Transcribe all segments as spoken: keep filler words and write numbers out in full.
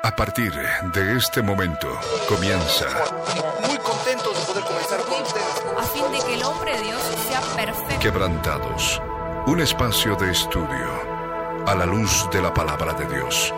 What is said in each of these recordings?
A partir de este momento comienza. Muy contentos de poder comenzar con ustedes. A fin de que el hombre de Dios sea perfecto. Quebrantados. Un espacio de estudio a la luz de la palabra de Dios.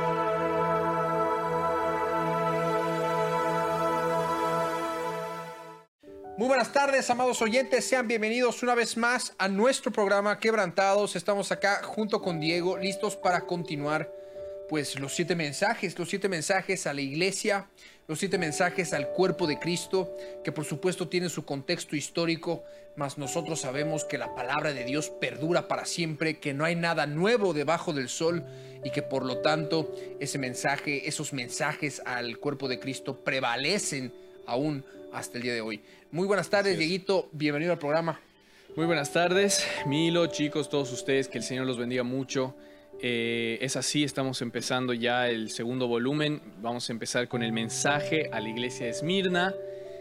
Muy buenas tardes, amados oyentes. Sean bienvenidos una vez más a nuestro programa Quebrantados. Estamos acá junto con Diego, listos para continuar pues los siete mensajes, los siete mensajes a la iglesia, los siete mensajes al cuerpo de Cristo, que por supuesto tienen su contexto histórico, mas nosotros sabemos que la palabra de Dios perdura para siempre, que no hay nada nuevo debajo del sol y que por lo tanto ese mensaje, esos mensajes al cuerpo de Cristo prevalecen aún hasta el día de hoy. Muy buenas tardes, Dieguito, bienvenido al programa. Muy buenas tardes, Milo, chicos, todos ustedes, que el Señor los bendiga mucho. Eh, es así, estamos empezando ya el segundo volumen. Vamos a empezar con el mensaje a la iglesia de Esmirna.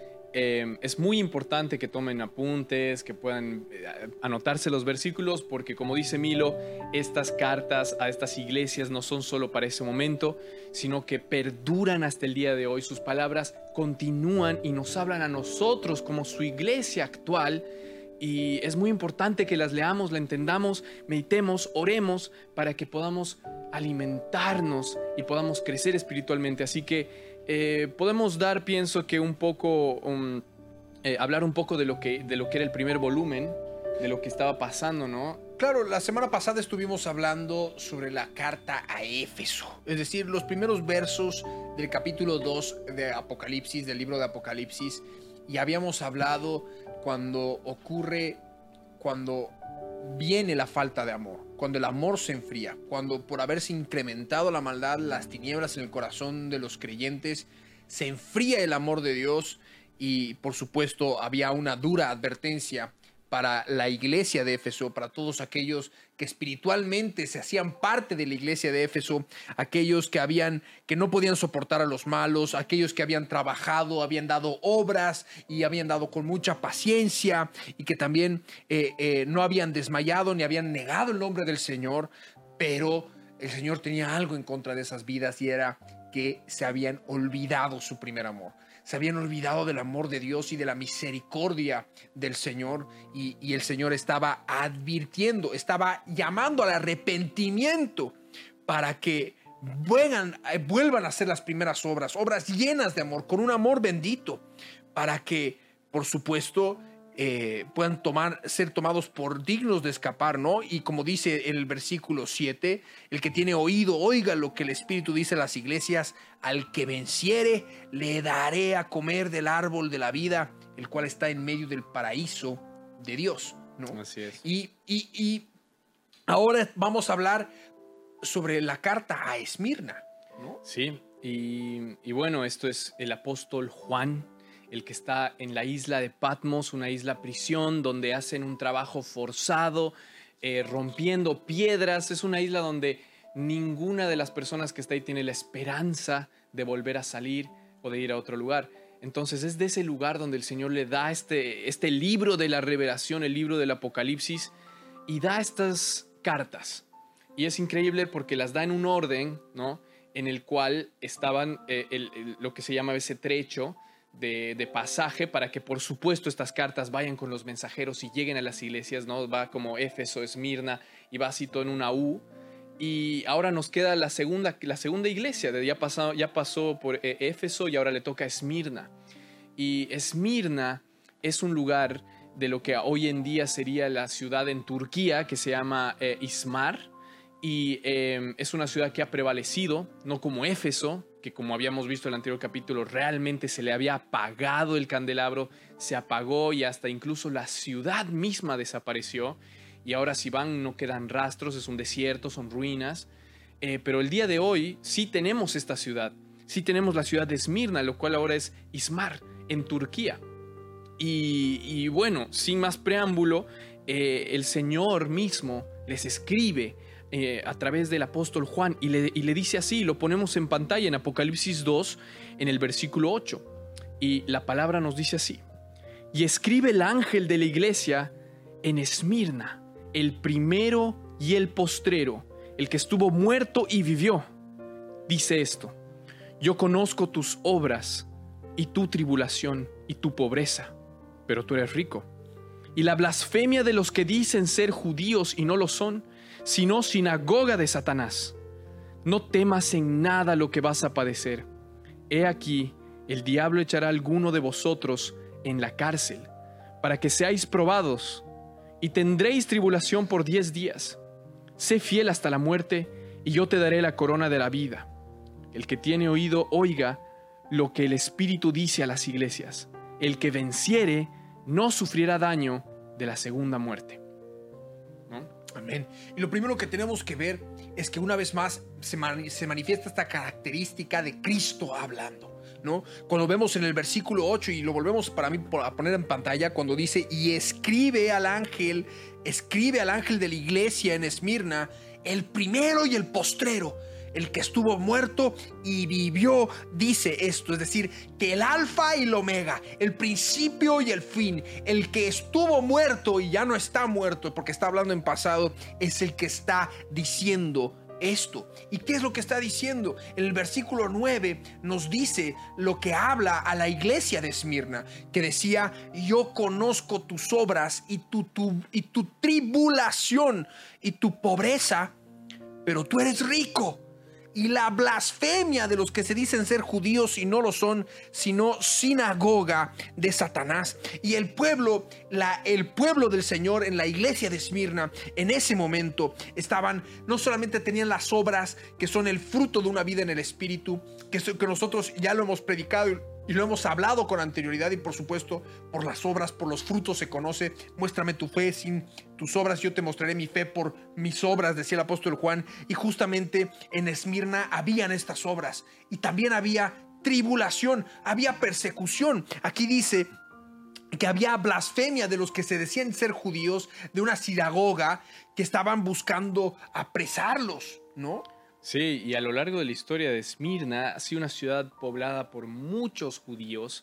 Eh, es muy importante que tomen apuntes, que puedan eh, anotarse los versículos, porque como dice Milo, estas cartas a estas iglesias no son solo para ese momento, sino que perduran hasta el día de hoy. Sus palabras continúan y nos hablan a nosotros como su iglesia actual. Y es muy importante que las leamos, la entendamos, meditemos, oremos para que podamos alimentarnos y podamos crecer espiritualmente. Así que eh, podemos dar, pienso que un poco, um, eh, hablar un poco de lo que, de lo que era el primer volumen, de lo que estaba pasando, ¿no? Claro, la semana pasada estuvimos hablando sobre la carta a Éfeso, es decir, los primeros versos del capítulo dos de Apocalipsis, del libro de Apocalipsis, y habíamos hablado cuando ocurre, cuando viene la falta de amor, cuando el amor se enfría, cuando por haberse incrementado la maldad, las tinieblas en el corazón de los creyentes, se enfría el amor de Dios y por supuesto había una dura advertencia para la iglesia de Éfeso, para todos aquellos que espiritualmente se hacían parte de la iglesia de Éfeso, aquellos que habían, que no podían soportar a los malos, aquellos que habían trabajado, habían dado obras y habían dado con mucha paciencia y que también eh, eh, no habían desmayado ni habían negado el nombre del Señor, pero el Señor tenía algo en contra de esas vidas y era que se habían olvidado su primer amor. Se habían olvidado del amor de Dios y de la misericordia del Señor y, y el Señor estaba advirtiendo, estaba llamando al arrepentimiento para que vuelvan, vuelvan a hacer las primeras obras, obras llenas de amor, con un amor bendito, para que, por supuesto, eh, puedan tomar, ser tomados por dignos de escapar, ¿no? Y como dice el versículo siete, el que tiene oído, oiga lo que el Espíritu dice a las iglesias: al que venciere, le daré a comer del árbol de la vida, el cual está en medio del paraíso de Dios, ¿no? Así es. Y, y, y ahora vamos a hablar sobre la carta a Esmirna, ¿no? Sí, y, y bueno, esto es el apóstol Juan, el que está en la isla de Patmos, una isla prisión donde hacen un trabajo forzado, eh, rompiendo piedras. Es una isla donde ninguna de las personas que está ahí tiene la esperanza de volver a salir o de ir a otro lugar. Entonces es de ese lugar donde el Señor le da este, este libro de la revelación, el libro del Apocalipsis, y da estas cartas. Y es increíble porque las da en un orden, ¿no?, en el cual estaban eh, el, el, lo que se llama ese trecho de, de pasaje, para que por supuesto estas cartas vayan con los mensajeros y lleguen a las iglesias, ¿no? Va como Éfeso, Esmirna, y va así todo en una U. Y ahora nos queda la segunda, la segunda iglesia, ya pasó, ya pasó por Éfeso y ahora le toca a Esmirna. Y Esmirna es un lugar de lo que hoy en día sería la ciudad en Turquía, que se llama eh, Izmar. Y eh, es una ciudad que ha prevalecido, no como Éfeso, que como habíamos visto en el anterior capítulo, realmente se le había apagado el candelabro, se apagó y hasta incluso la ciudad misma desapareció. Y ahora si van no quedan rastros, es un desierto, son ruinas. Eh, pero el día de hoy sí tenemos esta ciudad, sí tenemos la ciudad de Esmirna, lo cual ahora es Izmar, en Turquía. Y, y bueno, sin más preámbulo, eh, el Señor mismo les escribe Eh, a través del apóstol Juan y le, y le dice así, lo ponemos en pantalla en Apocalipsis dos, en el versículo ocho, y la palabra nos dice así: y escribe el ángel de la iglesia en Esmirna, el primero y el postrero, el que estuvo muerto y vivió, dice esto: Yo conozco tus obras y tu tribulación y tu pobreza, pero tú eres rico. Y la blasfemia de los que dicen ser judíos y no lo son, sino sinagoga de Satanás. No temas en nada lo que vas a padecer. He aquí, el diablo echará a alguno de vosotros en la cárcel, para que seáis probados, y tendréis tribulación por diez días. Sé fiel hasta la muerte, y yo te daré la corona de la vida. El que tiene oído, oiga lo que el Espíritu dice a las iglesias. El que venciere no sufrirá daño de la segunda muerte. ¿No? Amén. Y lo primero que tenemos que ver es que una vez más se, man, se manifiesta esta característica de Cristo hablando, ¿no? Cuando vemos en el versículo ocho, y lo volvemos para mí a poner en pantalla, cuando dice, y escribe al ángel, escribe al ángel de la iglesia en Esmirna, el primero y el postrero, el que estuvo muerto y vivió, dice esto, es decir, que el alfa y el omega, el principio y el fin, el que estuvo muerto y ya no está muerto, porque está hablando en pasado, es el que está diciendo esto. ¿Y qué es lo que está diciendo? En el versículo nueve nos dice lo que habla a la iglesia de Esmirna, que decía, yo conozco tus obras y tu, tu, y tu tribulación y tu pobreza, pero tú eres rico. Y la blasfemia de los que se dicen ser judíos y no lo son, sino sinagoga de Satanás. Y el pueblo, la, el pueblo del Señor en la iglesia de Esmirna, en ese momento estaban, no solamente tenían las obras que son el fruto de una vida en el Espíritu, que, que nosotros ya lo hemos predicado y Y lo hemos hablado con anterioridad, y por supuesto, por las obras, por los frutos se conoce. Muéstrame tu fe, sin tus obras yo te mostraré mi fe por mis obras, decía el apóstol Juan. Y justamente en Esmirna habían estas obras. Y también había tribulación, había persecución. Aquí dice que había blasfemia de los que se decían ser judíos, de una sinagoga que estaban buscando apresarlos, ¿no? Sí, y a lo largo de la historia de Esmirna ha sido una ciudad poblada por muchos judíos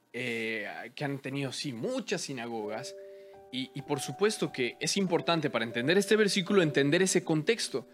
eh, que han tenido, sí, muchas sinagogas. Y, y por supuesto que es importante para entender este versículo, entender ese contexto.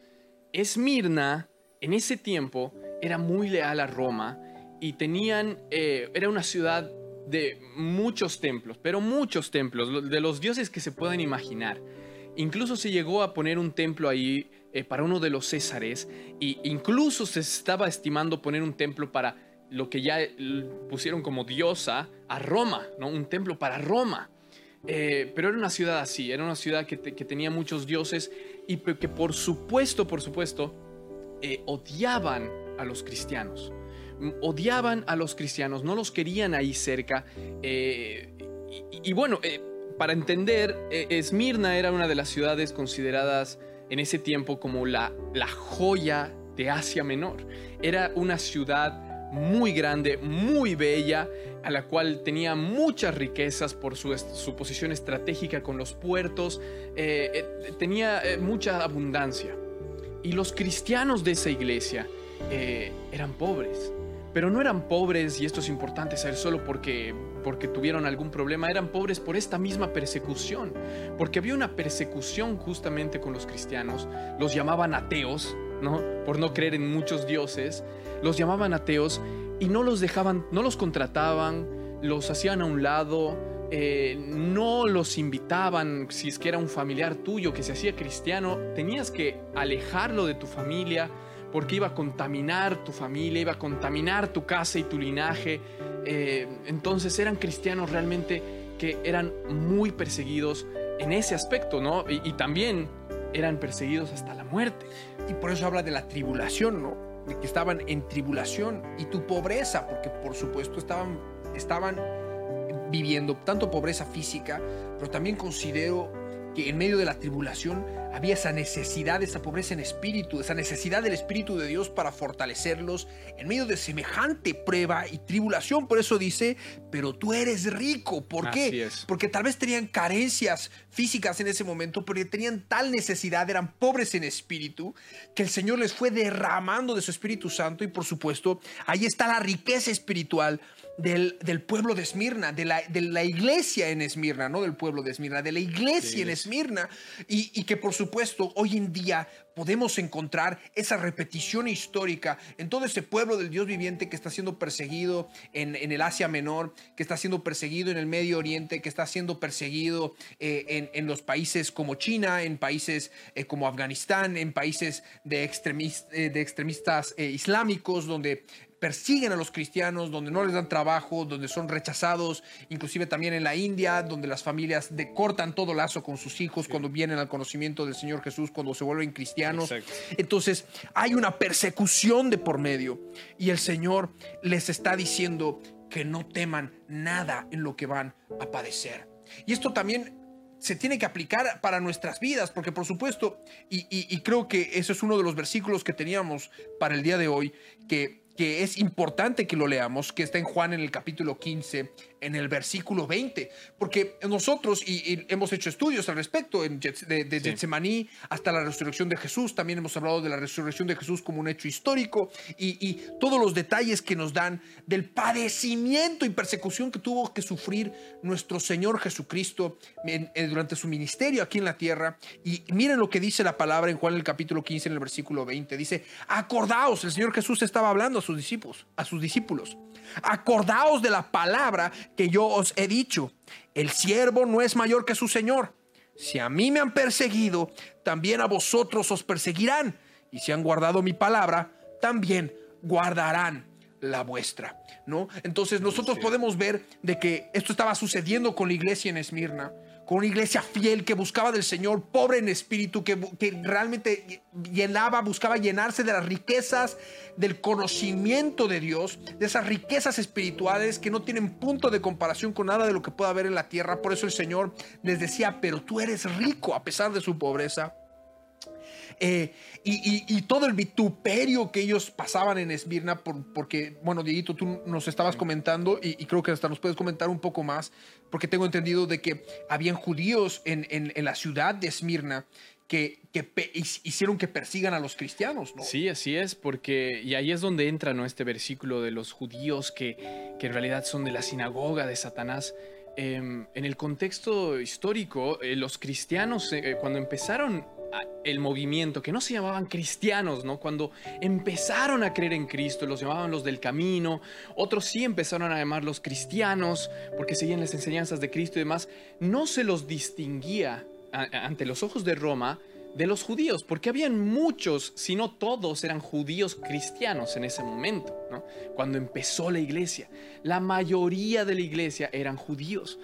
Esmirna, en ese tiempo, era muy leal a Roma y tenían, eh, era una ciudad de muchos templos, pero muchos templos, de los dioses que se pueden imaginar. Incluso se llegó a poner un templo ahí eh, para uno de los césares, e incluso se estaba estimando poner un templo para lo que ya pusieron como diosa a Roma, ¿no? Un templo para Roma. Eh, pero era una ciudad así, era una ciudad que, te, que tenía muchos dioses y que por supuesto, por supuesto, eh, odiaban a los cristianos. Odiaban a los cristianos, no los querían ahí cerca. Eh, y, y bueno... Eh, Para entender, eh, Esmirna era una de las ciudades consideradas en ese tiempo como la, la joya de Asia Menor. Era una ciudad muy grande, muy bella, a la cual tenía muchas riquezas por su, su posición estratégica con los puertos. Eh, eh, tenía eh, mucha abundancia. Y los cristianos de esa iglesia eh, eran pobres. Pero no eran pobres, y esto es importante saber, solo porque, porque tuvieron algún problema. Eran pobres por esta misma persecución. Porque había una persecución justamente con los cristianos. Los llamaban ateos, ¿no? Por no creer en muchos dioses. Los llamaban ateos y no los dejaban, no los contrataban, los hacían a un lado, eh, no los invitaban. Si es que era un familiar tuyo que se hacía cristiano, tenías que alejarlo de tu familia, porque iba a contaminar tu familia, iba a contaminar tu casa y tu linaje. Eh, entonces eran cristianos realmente que eran muy perseguidos en ese aspecto, ¿no? Y, y también eran perseguidos hasta la muerte. Y por eso habla de la tribulación, ¿no? De que estaban en tribulación. Y tu pobreza, porque por supuesto estaban, estaban viviendo tanto pobreza física, pero también considero que en medio de la tribulación había esa necesidad, esa pobreza en espíritu, esa necesidad del Espíritu de Dios para fortalecerlos en medio de semejante prueba y tribulación. Por eso dice, pero tú eres rico. ¿Por qué? Así es. Porque tal vez tenían carencias físicas en ese momento, pero tenían tal necesidad, eran pobres en espíritu, que el Señor les fue derramando de su Espíritu Santo. Y por supuesto, ahí está la riqueza espiritual Del, del pueblo de Esmirna, de la, de la iglesia en Esmirna, no del pueblo de Esmirna, de la iglesia sí, en Esmirna, y, y que por supuesto, hoy en día podemos encontrar esa repetición histórica en todo ese pueblo del Dios viviente que está siendo perseguido en, en el Asia Menor, que está siendo perseguido en el Medio Oriente, que está siendo perseguido eh, en, en los países como China, en países eh, como Afganistán, en países de, extremis, eh, de extremistas eh, islámicos, donde persiguen a los cristianos, donde no les dan trabajo, donde son rechazados, inclusive también en la India, donde las familias de, cortan todo lazo con sus hijos sí. cuando vienen al conocimiento del Señor Jesús, cuando se vuelven cristianos. Exacto. Entonces hay una persecución de por medio y el Señor les está diciendo que no teman nada en lo que van a padecer. Y esto también se tiene que aplicar para nuestras vidas, porque por supuesto, y, y, y creo que eso es uno de los versículos que teníamos para el día de hoy, que que es importante que lo leamos, que está en Juan en el capítulo quince, en el versículo veinte, porque nosotros y, y hemos hecho estudios al respecto, en, de, de sí. Getsemaní hasta la resurrección de Jesús, también hemos hablado de la resurrección de Jesús como un hecho histórico y, y todos los detalles que nos dan del padecimiento y persecución que tuvo que sufrir nuestro Señor Jesucristo en, en, durante su ministerio aquí en la tierra. Y miren lo que dice la palabra en Juan en el capítulo quince, en el versículo veinte, dice: acordaos, el Señor Jesús estaba hablando a sus discípulos, a sus discípulos, acordaos de la palabra que yo os he dicho, el siervo no es mayor que su Señor. Si a mí me han perseguido, también a vosotros os perseguirán, y si han guardado mi palabra, también guardarán la vuestra, ¿no? Entonces nosotros sí. podemos ver de que esto estaba sucediendo con la iglesia en Esmirna, con una iglesia fiel que buscaba del Señor, pobre en espíritu, que, que realmente llenaba, buscaba llenarse de las riquezas del conocimiento de Dios, de esas riquezas espirituales que no tienen punto de comparación con nada de lo que pueda haber en la tierra. Por eso el Señor les decía: pero tú eres rico a pesar de su pobreza. Eh, y, y, y todo el vituperio que ellos pasaban en Esmirna, por, porque, bueno, Dieguito, tú nos estabas comentando y, y creo que hasta nos puedes comentar un poco más, porque tengo entendido de que habían judíos en, en, en la ciudad de Esmirna que, que pe- hicieron que persigan a los cristianos, ¿no? Sí, así es, porque, y ahí es donde entra, ¿no?, este versículo de los judíos que, que en realidad son de la sinagoga de Satanás. Eh, en el contexto histórico, eh, los cristianos, eh, cuando empezaron el movimiento, que no se llamaban cristianos, ¿no? Cuando empezaron a creer en Cristo, los llamaban los del camino, otros sí empezaron a llamarlos cristianos, porque seguían las enseñanzas de Cristo y demás, no se los distinguía a, ante los ojos de Roma de los judíos, porque habían muchos, si no todos, eran judíos cristianos en ese momento, ¿no? Cuando empezó la iglesia, la mayoría de la iglesia eran judíos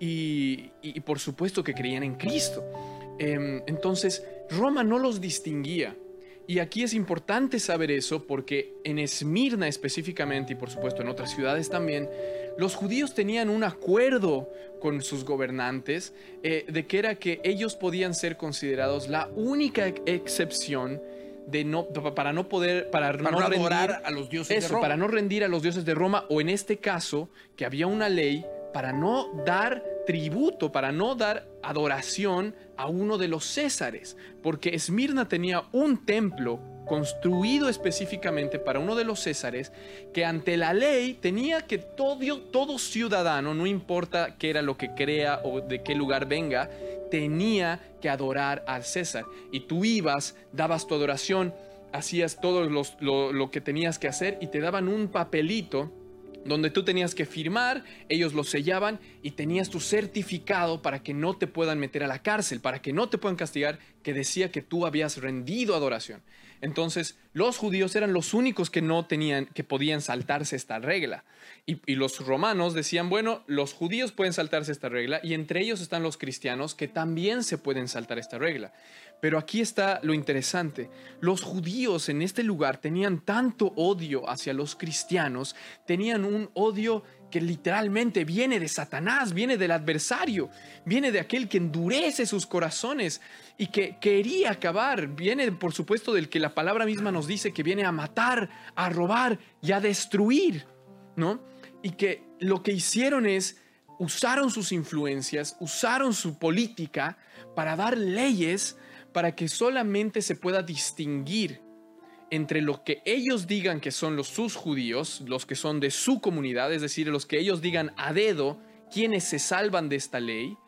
y, y, y por supuesto que creían en Cristo. Eh, entonces, Roma no los distinguía. Y aquí es importante saber eso porque en Esmirna específicamente, y por supuesto en otras ciudades también, los judíos tenían un acuerdo con sus gobernantes eh, de que era que ellos podían ser considerados la única excepción de no, para no poder, para, para no, no adorar rendir, a los dioses eso, de Roma. para no rendir a los dioses de Roma, o en este caso, que había una ley para no dar tributo, para no dar adoración a uno de los césares, porque Esmirna tenía un templo construido específicamente para uno de los césares, que ante la ley tenía que todo, todo ciudadano, no importa qué era lo que crea o de qué lugar venga, tenía que adorar al César. Y tú ibas, dabas tu adoración, hacías todo los, lo, lo que tenías que hacer y te daban un papelito donde tú tenías que firmar, ellos lo sellaban y tenías tu certificado para que no te puedan meter a la cárcel, para que no te puedan castigar, que decía que tú habías rendido adoración. Entonces, los judíos eran los únicos que no tenían, que podían saltarse esta regla. Y, y los romanos decían, bueno, los judíos pueden saltarse esta regla y entre ellos están los cristianos que también se pueden saltar esta regla. Pero aquí está lo interesante. Los judíos en este lugar tenían tanto odio hacia los cristianos, tenían un odio que literalmente viene de Satanás, viene del adversario, viene de aquel que endurece sus corazones y que quería acabar, viene por supuesto del que la palabra misma nos dice que viene a matar, a robar y a destruir, ¿no? Y que lo que hicieron es, usaron sus influencias, usaron su política para dar leyes para que solamente se pueda distinguir entre lo que ellos digan que son los sus judíos, los que son de su comunidad, es decir, los que ellos digan a dedo quiénes se salvan de esta ley,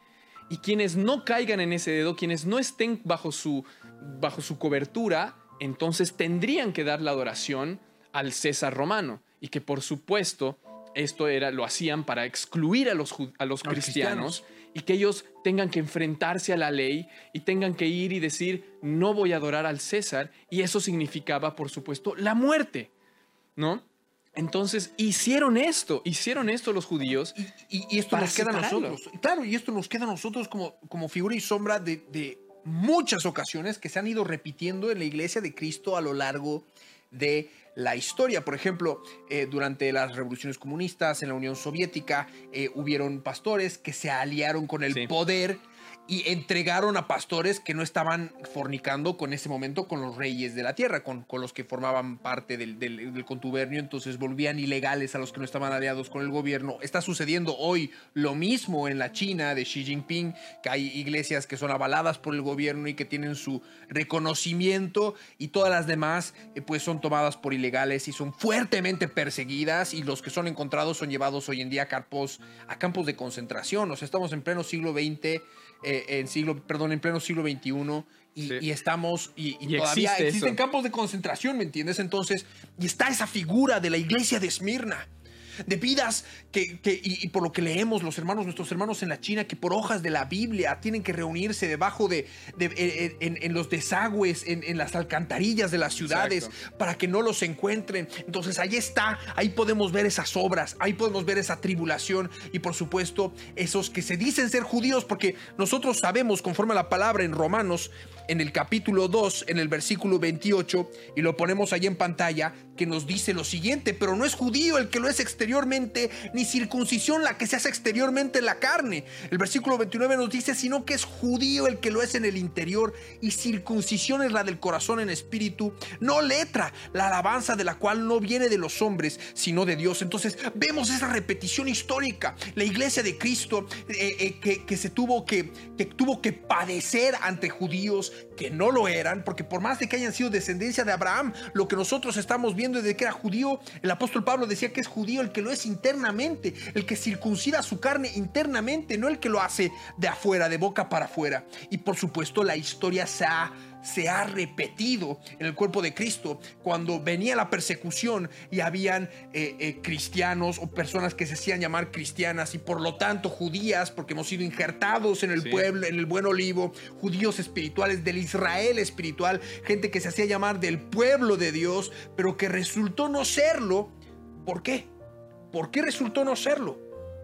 Y quienes no caigan en ese dedo, quienes no estén bajo su, bajo su cobertura, entonces tendrían que dar la adoración al César romano. Y que por supuesto esto era, lo hacían para excluir a los, a los cristianos, cristianos y que ellos tengan que enfrentarse a la ley y tengan que ir y decir no voy a adorar al César, y eso significaba por supuesto la muerte, ¿no? Entonces hicieron esto, hicieron esto los judíos. Y, y, y esto nos queda a nosotros. Claro, y esto nos queda a nosotros como, como figura y sombra de, de muchas ocasiones que se han ido repitiendo en la iglesia de Cristo a lo largo de la historia. Por ejemplo, eh, durante las revoluciones comunistas en la Unión Soviética, eh, hubieron pastores que se aliaron con el sí. poder y entregaron a pastores que no estaban fornicando con ese momento con los reyes de la tierra, con, con los que formaban parte del, del, del contubernio, entonces volvían ilegales a los que no estaban aliados con el gobierno. Está sucediendo hoy lo mismo en la China de Xi Jinping, que hay iglesias que son avaladas por el gobierno y que tienen su reconocimiento, y todas las demás eh, pues son tomadas por ilegales y son fuertemente perseguidas, y los que son encontrados son llevados hoy en día a campos, a campos de concentración. O sea, estamos en pleno siglo veinte, eh, en siglo, perdón, en pleno siglo veintiuno, y, sí. y estamos, y, y, y todavía existe existen eso. Campos de concentración, ¿me entiendes? Entonces, y está esa figura de la iglesia de Esmirna, de vidas que, que y, y por lo que leemos los hermanos, nuestros hermanos en la China, que por hojas de la Biblia tienen que reunirse debajo de, de en, en, en los desagües, en, en las alcantarillas de las ciudades. Exacto. Para que no los encuentren. Entonces ahí está, ahí podemos ver esas obras, ahí podemos ver esa tribulación, y por supuesto esos que se dicen ser judíos, porque nosotros sabemos, conforme a la palabra en Romanos, en el capítulo dos, en el versículo veintiocho, y lo ponemos ahí en pantalla, que nos dice lo siguiente: pero no es judío el que lo es exteriormente, ni circuncisión la que se hace exteriormente en la carne. El versículo veintinueve nos dice: sino que es judío el que lo es en el interior, y circuncisión es la del corazón en espíritu, no letra, la alabanza de la cual no viene de los hombres, sino de Dios. Entonces vemos esa repetición histórica. La iglesia de Cristo eh, eh, que, que se tuvo que, que tuvo que padecer ante judíos que no lo eran, porque por más de que hayan sido descendencia de Abraham, lo que nosotros estamos viendo desde que era judío, el apóstol Pablo decía que es judío el que lo es internamente, el que circuncida su carne internamente, no el que lo hace de afuera, de boca para afuera. Y por supuesto la historia se ha se ha repetido en el cuerpo de Cristo. Cuando venía la persecución y habían eh, eh, cristianos o personas que se hacían llamar cristianas y por lo tanto judías, porque hemos sido injertados en el sí. pueblo, en el buen olivo, judíos espirituales del Israel espiritual, gente que se hacía llamar del pueblo de Dios, pero que resultó no serlo. ¿Por qué? ¿Por qué resultó no serlo?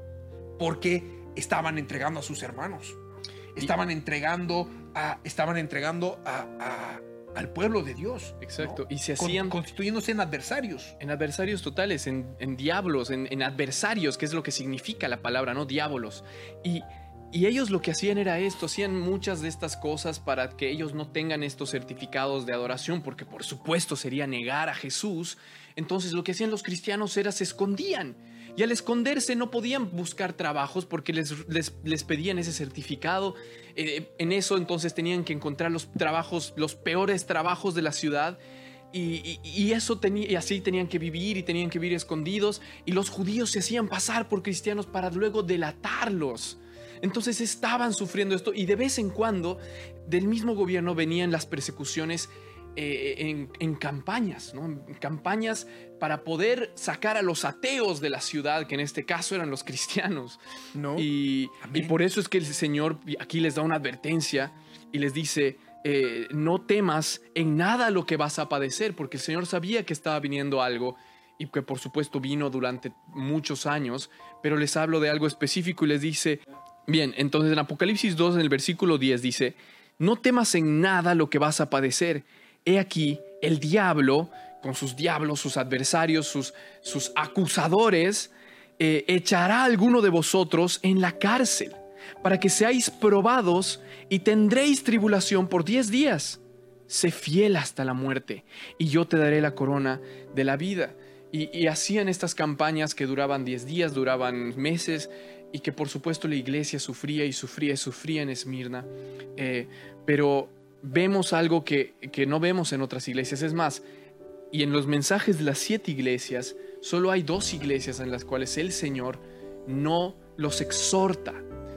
Porque estaban entregando a sus hermanos. Estaban entregando a, estaban entregando a, a, al pueblo de Dios. Exacto. ¿no? Y se hacían Con, constituyéndose en adversarios. En adversarios totales, en, en diablos, en, en adversarios, que es lo que significa la palabra, ¿no? Diabolos. Y, y ellos lo que hacían era esto, hacían muchas de estas cosas para que ellos no tengan estos certificados de adoración, porque por supuesto sería negar a Jesús. Entonces lo que hacían los cristianos era se escondían. Y al esconderse no podían buscar trabajos porque les, les, les pedían ese certificado. Eh, en eso entonces tenían que encontrar los trabajos, los peores trabajos de la ciudad. Y, y, y, eso tenía, y así tenían que vivir y tenían que vivir escondidos. Y los judíos se hacían pasar por cristianos para luego delatarlos. Entonces estaban sufriendo esto, y de vez en cuando del mismo gobierno venían las persecuciones eh, en, en campañas, ¿no? En campañas para poder sacar a los ateos de la ciudad, que en este caso eran los cristianos. ¿No? Y, y por eso es que el Señor aquí les da una advertencia y les dice: eh, no temas en nada lo que vas a padecer, porque el Señor sabía que estaba viniendo algo, y que por supuesto vino durante muchos años, pero les hablo de algo específico y les dice, bien, entonces en Apocalipsis dos, en el versículo diez dice: no temas en nada lo que vas a padecer. He aquí, el diablo, con sus diablos, sus adversarios, sus, sus acusadores, eh, echará a alguno de vosotros en la cárcel, para que seáis probados y tendréis tribulación por diez días. Sé fiel hasta la muerte, y yo te daré la corona de la vida. Y, y hacían estas campañas que duraban diez días, duraban meses, y que por supuesto la iglesia sufría y sufría y sufría en Esmirna. Eh, pero vemos algo que, que no vemos en otras iglesias. Es más, y en los mensajes de las siete iglesias, solo hay dos iglesias en las cuales el Señor no los exhorta,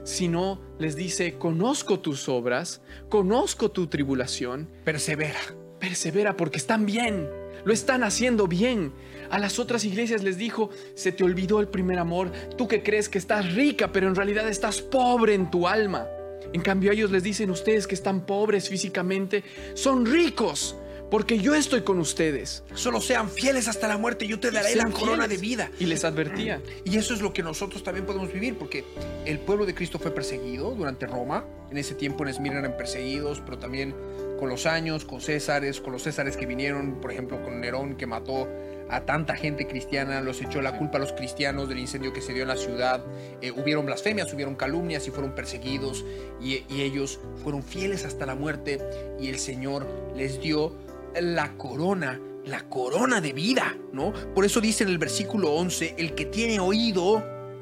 sino les dice, conozco tus obras, conozco tu tribulación. Persevera. Persevera porque están bien, lo están haciendo bien. A las otras iglesias les dijo, se te olvidó el primer amor, tú que crees que estás rica, pero en realidad estás pobre en tu alma. En cambio a ellos les dicen, ustedes que están pobres físicamente, son ricos, porque yo estoy con ustedes. Solo sean fieles hasta la muerte, yo te daré la corona de vida. Y les advertía. Y eso es lo que nosotros también podemos vivir, porque el pueblo de Cristo fue perseguido durante Roma. En ese tiempo en Esmirna eran perseguidos, pero también con los años, con Césares, con los Césares que vinieron, por ejemplo, con Nerón, que mató a tanta gente cristiana, los echó la culpa a los cristianos del incendio que se dio en la ciudad. Eh, hubieron blasfemias, hubieron calumnias y fueron perseguidos, y, y ellos fueron fieles hasta la muerte, y el Señor les dio la corona, la corona de vida, ¿no? Por eso dice en el versículo once, el que tiene oído,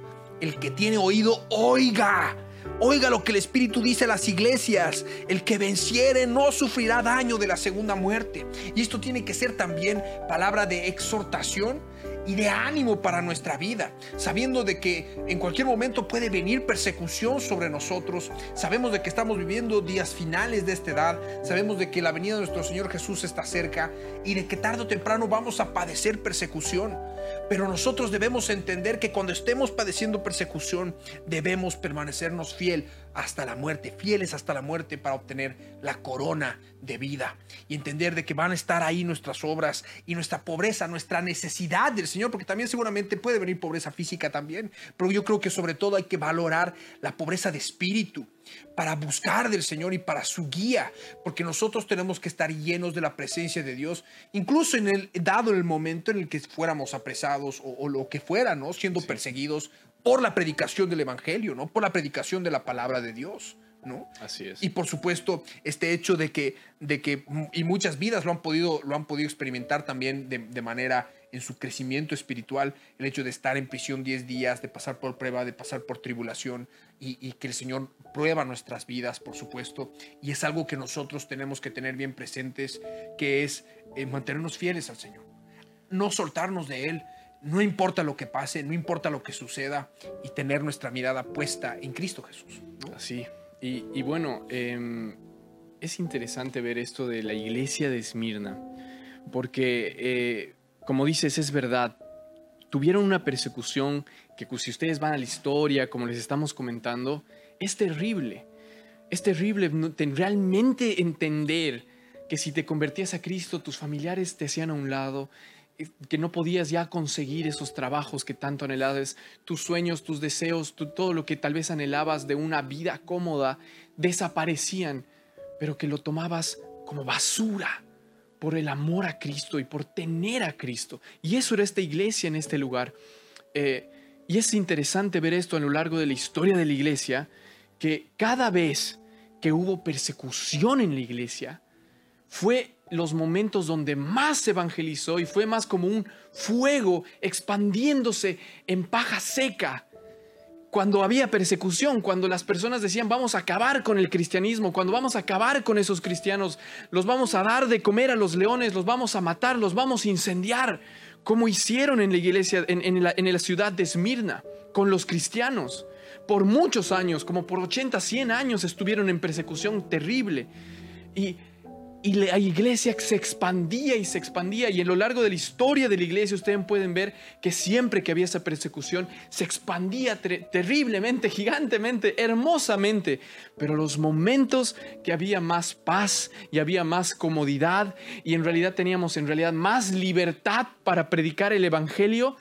el que tiene oído, oiga. Oiga lo que el Espíritu dice a las iglesias. El que venciere no sufrirá daño de la segunda muerte. Y esto tiene que ser también palabra de exhortación y de ánimo para nuestra vida, sabiendo de que en cualquier momento puede venir persecución sobre nosotros. Sabemos de que estamos viviendo días finales de esta edad, sabemos de que la venida de nuestro Señor Jesús está cerca y de que tarde o temprano vamos a padecer persecución. Pero nosotros debemos entender que cuando estemos padeciendo persecución, debemos permanecernos fiel hasta la muerte, fieles hasta la muerte, para obtener la corona de vida, y entender de que van a estar ahí nuestras obras y nuestra pobreza, nuestra necesidad del Señor, porque también seguramente puede venir pobreza física también, pero yo creo que sobre todo hay que valorar la pobreza de espíritu para buscar del Señor y para su guía, porque nosotros tenemos que estar llenos de la presencia de Dios, incluso en el dado el momento en el que fuéramos apresados o, o lo que fuera, ¿no? Siendo sí. perseguidos por la predicación del evangelio, ¿no? Por la predicación de la palabra de Dios, ¿no? Así es. Y por supuesto, este hecho de que, de que y muchas vidas lo han podido, lo han podido experimentar también de, de manera en su crecimiento espiritual, el hecho de estar en prisión diez días, de pasar por prueba, de pasar por tribulación, y, y que el Señor prueba nuestras vidas, por supuesto, y es algo que nosotros tenemos que tener bien presentes, que es eh, mantenernos fieles al Señor, no soltarnos de Él. No importa lo que pase, no importa lo que suceda, y tener nuestra mirada puesta en Cristo Jesús, ¿no? Así. Y, y bueno, eh, es interesante ver esto de la iglesia de Esmirna, porque, eh, como dices, es verdad. Tuvieron una persecución que, si ustedes van a la historia, como les estamos comentando, es terrible. Es terrible realmente entender que si te convertías a Cristo, tus familiares te hacían a un lado, que no podías ya conseguir esos trabajos que tanto anhelabas, tus sueños, tus deseos, tu, todo lo que tal vez anhelabas de una vida cómoda, desaparecían, pero que lo tomabas como basura por el amor a Cristo y por tener a Cristo. Y eso era esta iglesia en este lugar. Eh, y es interesante ver esto a lo largo de la historia de la iglesia, que cada vez que hubo persecución en la iglesia, fue los momentos donde más se evangelizó, y fue más como un fuego expandiéndose en paja seca. Cuando había persecución, cuando las personas decían vamos a acabar con el cristianismo, cuando vamos a acabar con esos cristianos, los vamos a dar de comer a los leones, los vamos a matar, los vamos a incendiar, como hicieron en la iglesia, en, en, la, en la ciudad de Esmirna, con los cristianos. Por muchos años, como por ochenta, cien años estuvieron en persecución terrible. Y Y la iglesia se expandía y se expandía. Y a lo largo de la historia de la iglesia ustedes pueden ver que siempre que había esa persecución se expandía ter- terriblemente, gigantemente, hermosamente. Pero los momentos que había más paz y había más comodidad, y en realidad teníamos en realidad más libertad para predicar el evangelio,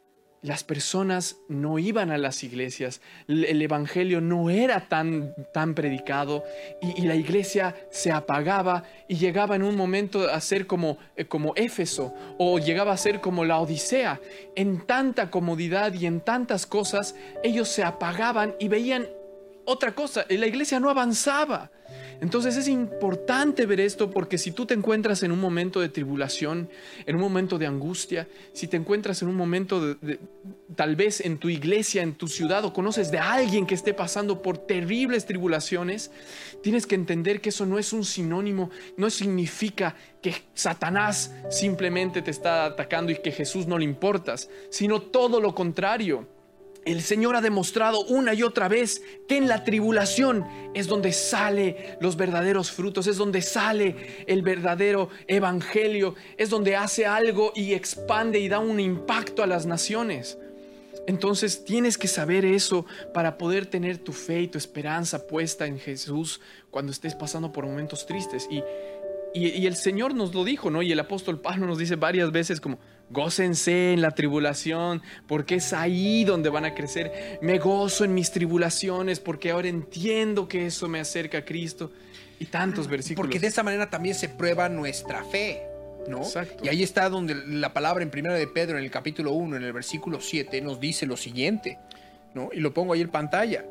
las personas no iban a las iglesias, el evangelio no era tan, tan predicado, y, y la iglesia se apagaba y llegaba en un momento a ser como, eh, como Éfeso, o llegaba a ser como la Odisea. En tanta comodidad y en tantas cosas, ellos se apagaban y veían otra cosa, la iglesia no avanzaba. Entonces es importante ver esto, porque si tú te encuentras en un momento de tribulación, en un momento de angustia, si te encuentras en un momento de, de, tal vez en tu iglesia, en tu ciudad, o conoces de alguien que esté pasando por terribles tribulaciones, tienes que entender que eso no es un sinónimo, no significa que Satanás simplemente te está atacando y que Jesús no le importas, sino todo lo contrario. el Señor ha demostrado una y otra vez que en la tribulación es donde sale los verdaderos frutos, es donde sale el verdadero evangelio, es donde hace algo y expande y da un impacto a las naciones. Entonces tienes que saber eso para poder tener tu fe y tu esperanza puesta en Jesús cuando estés pasando por momentos tristes. Y, y, y el Señor nos lo dijo, ¿no? Y el apóstol Pablo nos dice varias veces como, gócense en la tribulación, porque es ahí donde van a crecer. Me gozo en mis tribulaciones, porque ahora entiendo que eso me acerca a Cristo. Y tantos versículos. Porque de esa manera también se prueba nuestra fe, ¿no? Exacto. Y ahí está donde la palabra en primera de Pedro, en el capítulo uno, en el versículo siete, nos dice lo siguiente, ¿no? Y lo pongo ahí en pantalla.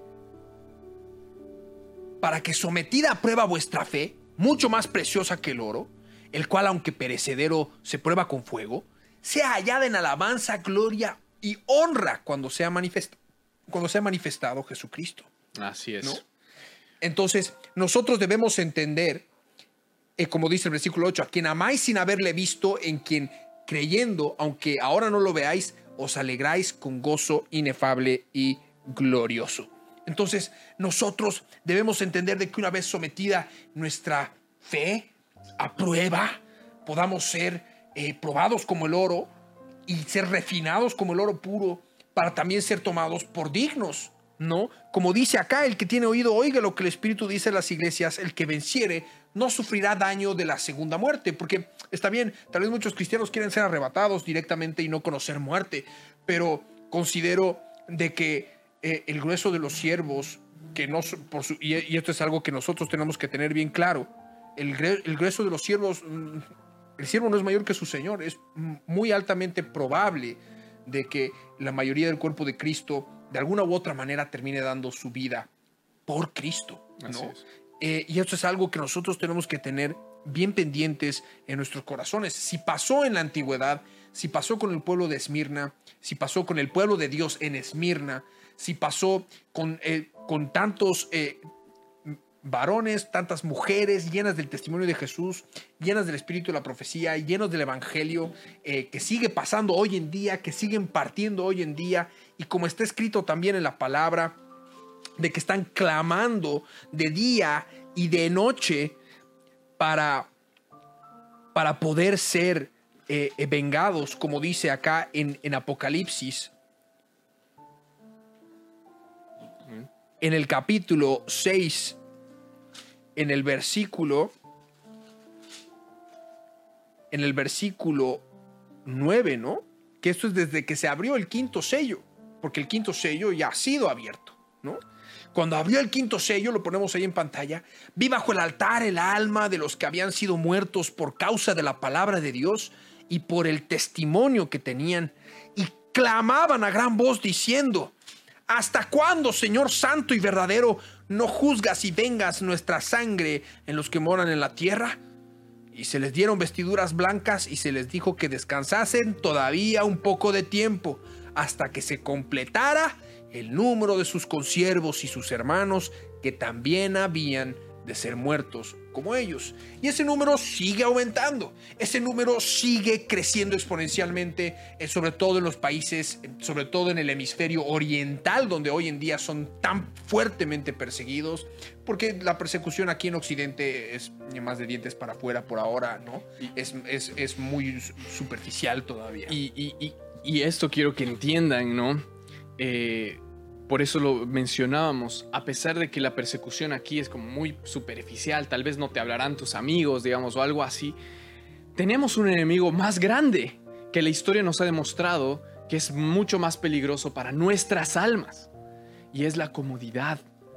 Para que sometida a prueba vuestra fe, mucho más preciosa que el oro, el cual aunque perecedero se prueba con fuego, sea hallada en alabanza, gloria y honra cuando sea, manifest- cuando sea manifestado Jesucristo. Así es. ¿No? Entonces, nosotros debemos entender, eh, como dice el versículo ocho, a quien amáis sin haberle visto, en quien creyendo, aunque ahora no lo veáis, os alegráis con gozo inefable y glorioso. Entonces, nosotros debemos entender de que una vez sometida nuestra fe a prueba, podamos ser eh, probados como el oro y ser refinados como el oro puro para también ser tomados por dignos, ¿no? Como dice acá, el que tiene oído oiga lo que el Espíritu dice a las iglesias, el que venciere no sufrirá daño de la segunda muerte, porque está bien, tal vez muchos cristianos quieren ser arrebatados directamente y no conocer muerte, pero considero de que eh, el grueso de los siervos, que no, por su, y, y esto es algo que nosotros tenemos que tener bien claro, el, el grueso de los siervos, el siervo no es mayor que su Señor, es muy altamente probable de que la mayoría del cuerpo de Cristo de alguna u otra manera termine dando su vida por Cristo, ¿no? Así es. Eh, y esto es algo que nosotros tenemos que tener bien pendientes en nuestros corazones. Si pasó en la antigüedad, si pasó con el pueblo de Esmirna, si pasó con el pueblo de Dios en Esmirna, si pasó con, eh, con tantos eh, varones, tantas mujeres llenas del testimonio de Jesús, llenas del espíritu de la profecía, llenos del evangelio, eh, que sigue pasando hoy en día, que siguen partiendo hoy en día, y como está escrito también en la palabra, de que están clamando de día y de noche para, para poder ser eh, vengados, como dice acá en, en Apocalipsis, en el capítulo seis, en el versículo, en el versículo nueve, ¿no? Que esto es desde que se abrió el quinto sello, porque el quinto sello ya ha sido abierto, ¿no? Cuando abrió el quinto sello, lo ponemos ahí en pantalla, vi bajo el altar el alma de los que habían sido muertos por causa de la palabra de Dios y por el testimonio que tenían, y clamaban a gran voz diciendo: ¿hasta cuándo, Señor santo y verdadero, no juzgas y vengas nuestra sangre en los que moran en la tierra? Y se les dieron vestiduras blancas y se les dijo que descansasen todavía un poco de tiempo, hasta que se completara el número de sus consiervos y sus hermanos, que también habían de ser muertos como ellos. Y ese número sigue aumentando, ese número sigue creciendo exponencialmente, eh, sobre todo en los países, sobre todo en el hemisferio oriental, donde hoy en día son tan fuertemente perseguidos, porque la persecución aquí en Occidente es más de dientes para afuera por ahora, ¿no? Es, es, es muy superficial todavía. Y, y, y, y esto quiero que entiendan, ¿no? Eh, por eso lo mencionábamos, a pesar de que la persecución aquí es como muy superficial, tal vez no te hablarán tus amigos, digamos, o algo así, tenemos un enemigo más grande que la historia nos ha demostrado que es mucho más peligroso para nuestras almas, y es la comodidad,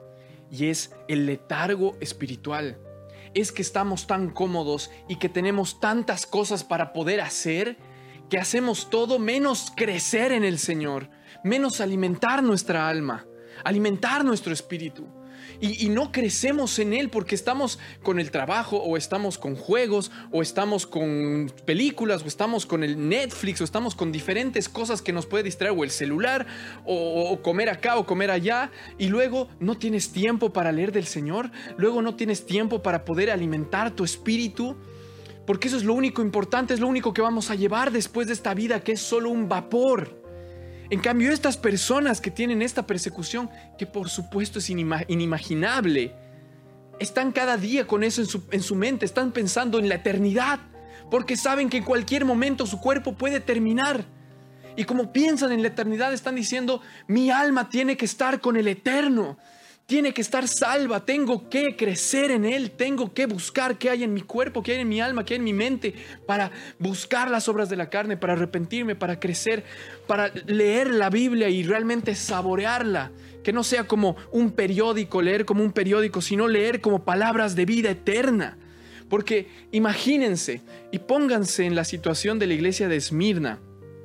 y es el letargo espiritual. Es que estamos tan cómodos y que tenemos tantas cosas para poder hacer, que hacemos todo menos crecer en el Señor, menos alimentar nuestra alma, alimentar nuestro espíritu. Y, y no crecemos en Él porque estamos con el trabajo, o estamos con juegos, o estamos con películas, o estamos con el Netflix, o estamos con diferentes cosas que nos puede distraer, o el celular, o, o comer acá o comer allá, y luego no tienes tiempo para leer del Señor, luego no tienes tiempo para poder alimentar tu espíritu, porque eso es lo único importante, es lo único que vamos a llevar después de esta vida, que es solo un vapor. En cambio, estas personas que tienen esta persecución, que por supuesto es inima- inimaginable, están cada día con eso en su, en su mente, están pensando en la eternidad, porque saben que en cualquier momento su cuerpo puede terminar. Y como piensan en la eternidad, están diciendo, mi alma tiene que estar con el Eterno, tiene que estar salva, tengo que crecer en Él, tengo que buscar qué hay en mi cuerpo, qué hay en mi alma, qué hay en mi mente, para buscar las obras de la carne, para arrepentirme, para crecer, para leer la Biblia y realmente saborearla. Que no sea como un periódico, leer como un periódico, sino leer como palabras de vida eterna. Porque imagínense y pónganse en la situación de la iglesia de Esmirna.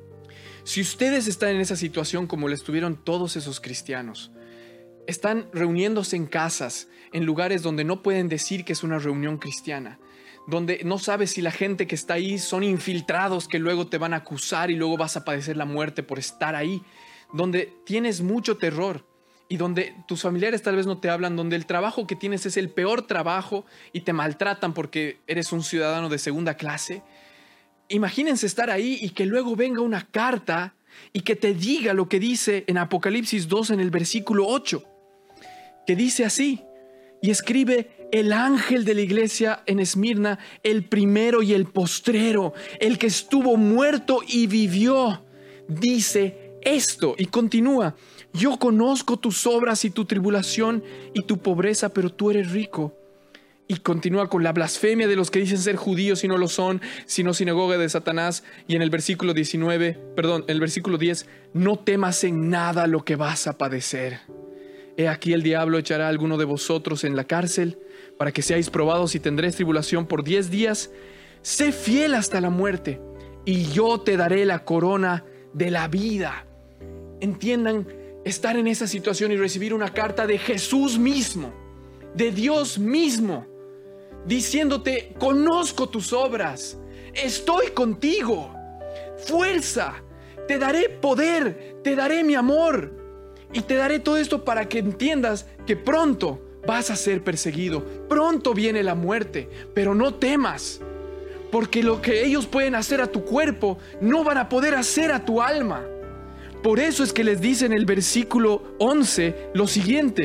Si ustedes están en esa situación como la estuvieron todos esos cristianos, están reuniéndose en casas, en lugares donde no pueden decir que es una reunión cristiana, donde no sabes si la gente que está ahí son infiltrados que luego te van a acusar y luego vas a padecer la muerte por estar ahí, donde tienes mucho terror y donde tus familiares tal vez no te hablan, donde el trabajo que tienes es el peor trabajo y te maltratan porque eres un ciudadano de segunda clase. Imagínense estar ahí y que luego venga una carta y que te diga lo que dice en Apocalipsis dos en el versículo ocho, que dice así, y escribe: el ángel de la iglesia en Esmirna, el primero y el postrero, el que estuvo muerto y vivió, dice esto, y continúa: yo conozco tus obras y tu tribulación y tu pobreza, pero tú eres rico. Y continúa con la blasfemia de los que dicen ser judíos y no lo son, sino sinagoga de Satanás. Y en el versículo diecinueve, perdón, en el versículo diez, no temas en nada lo que vas a padecer. He aquí el diablo echará a alguno de vosotros en la cárcel para que seáis probados y tendréis tribulación por diez días. Sé fiel hasta la muerte y yo te daré la corona de la vida. Entiendan, estar en esa situación y recibir una carta de Jesús mismo, de Dios mismo, diciéndote: conozco tus obras, estoy contigo, fuerza, te daré poder, te daré mi amor y te daré todo esto para que entiendas que pronto vas a ser perseguido, pronto viene la muerte, pero no temas, porque lo que ellos pueden hacer a tu cuerpo no van a poder hacer a tu alma. Por eso es que les dice en el versículo once lo siguiente: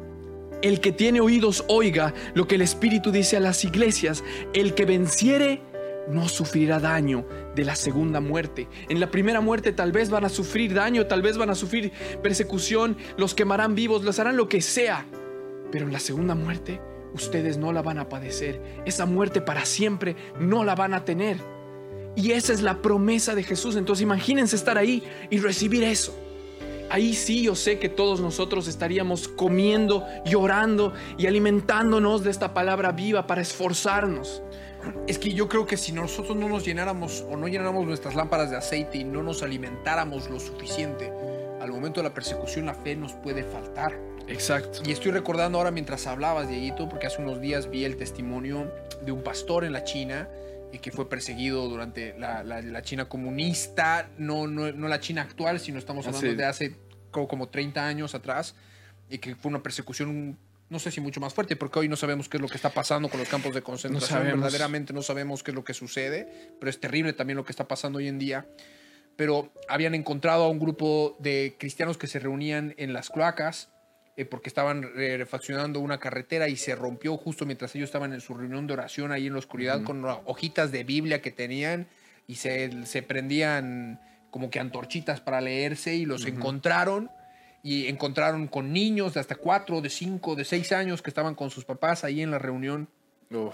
el que tiene oídos oiga lo que el Espíritu dice a las iglesias, el que venciere no sufrirá daño de la segunda muerte. En la primera muerte tal vez van a sufrir daño, tal vez van a sufrir persecución, los quemarán vivos, les harán lo que sea, pero en la segunda muerte ustedes no la van a padecer. Esa muerte para siempre no la van a tener. Y esa es la promesa de Jesús. Entonces imagínense estar ahí y recibir eso. Ahí sí yo sé que todos nosotros estaríamos comiendo, llorando y alimentándonos de esta palabra viva para esforzarnos. Es que yo creo que si nosotros no nos llenáramos o no llenáramos nuestras lámparas de aceite y no nos alimentáramos lo suficiente, al momento de la persecución la fe nos puede faltar. Exacto. Y estoy recordando ahora mientras hablabas, Dieguito, porque hace unos días vi el testimonio de un pastor en la China y que fue perseguido durante la, la, la China comunista, no, no, no la China actual, sino estamos hablando Hace- de hace como, como treinta años atrás, y que fue una persecución, no sé si mucho más fuerte, porque hoy no sabemos qué es lo que está pasando con los campos de concentración, sabemos. verdaderamente no sabemos qué es lo que sucede, pero es terrible también lo que está pasando hoy en día. Pero habían encontrado a un grupo de cristianos que se reunían en las cloacas, eh, porque estaban eh, refaccionando una carretera y se rompió justo mientras ellos estaban en su reunión de oración ahí en la oscuridad, uh-huh, con hojitas de Biblia que tenían, y se, se prendían como que antorchitas para leerse, y los uh-huh. encontraron, y encontraron con niños de hasta cuatro, de cinco, de seis años que estaban con sus papás ahí en la reunión. Uf.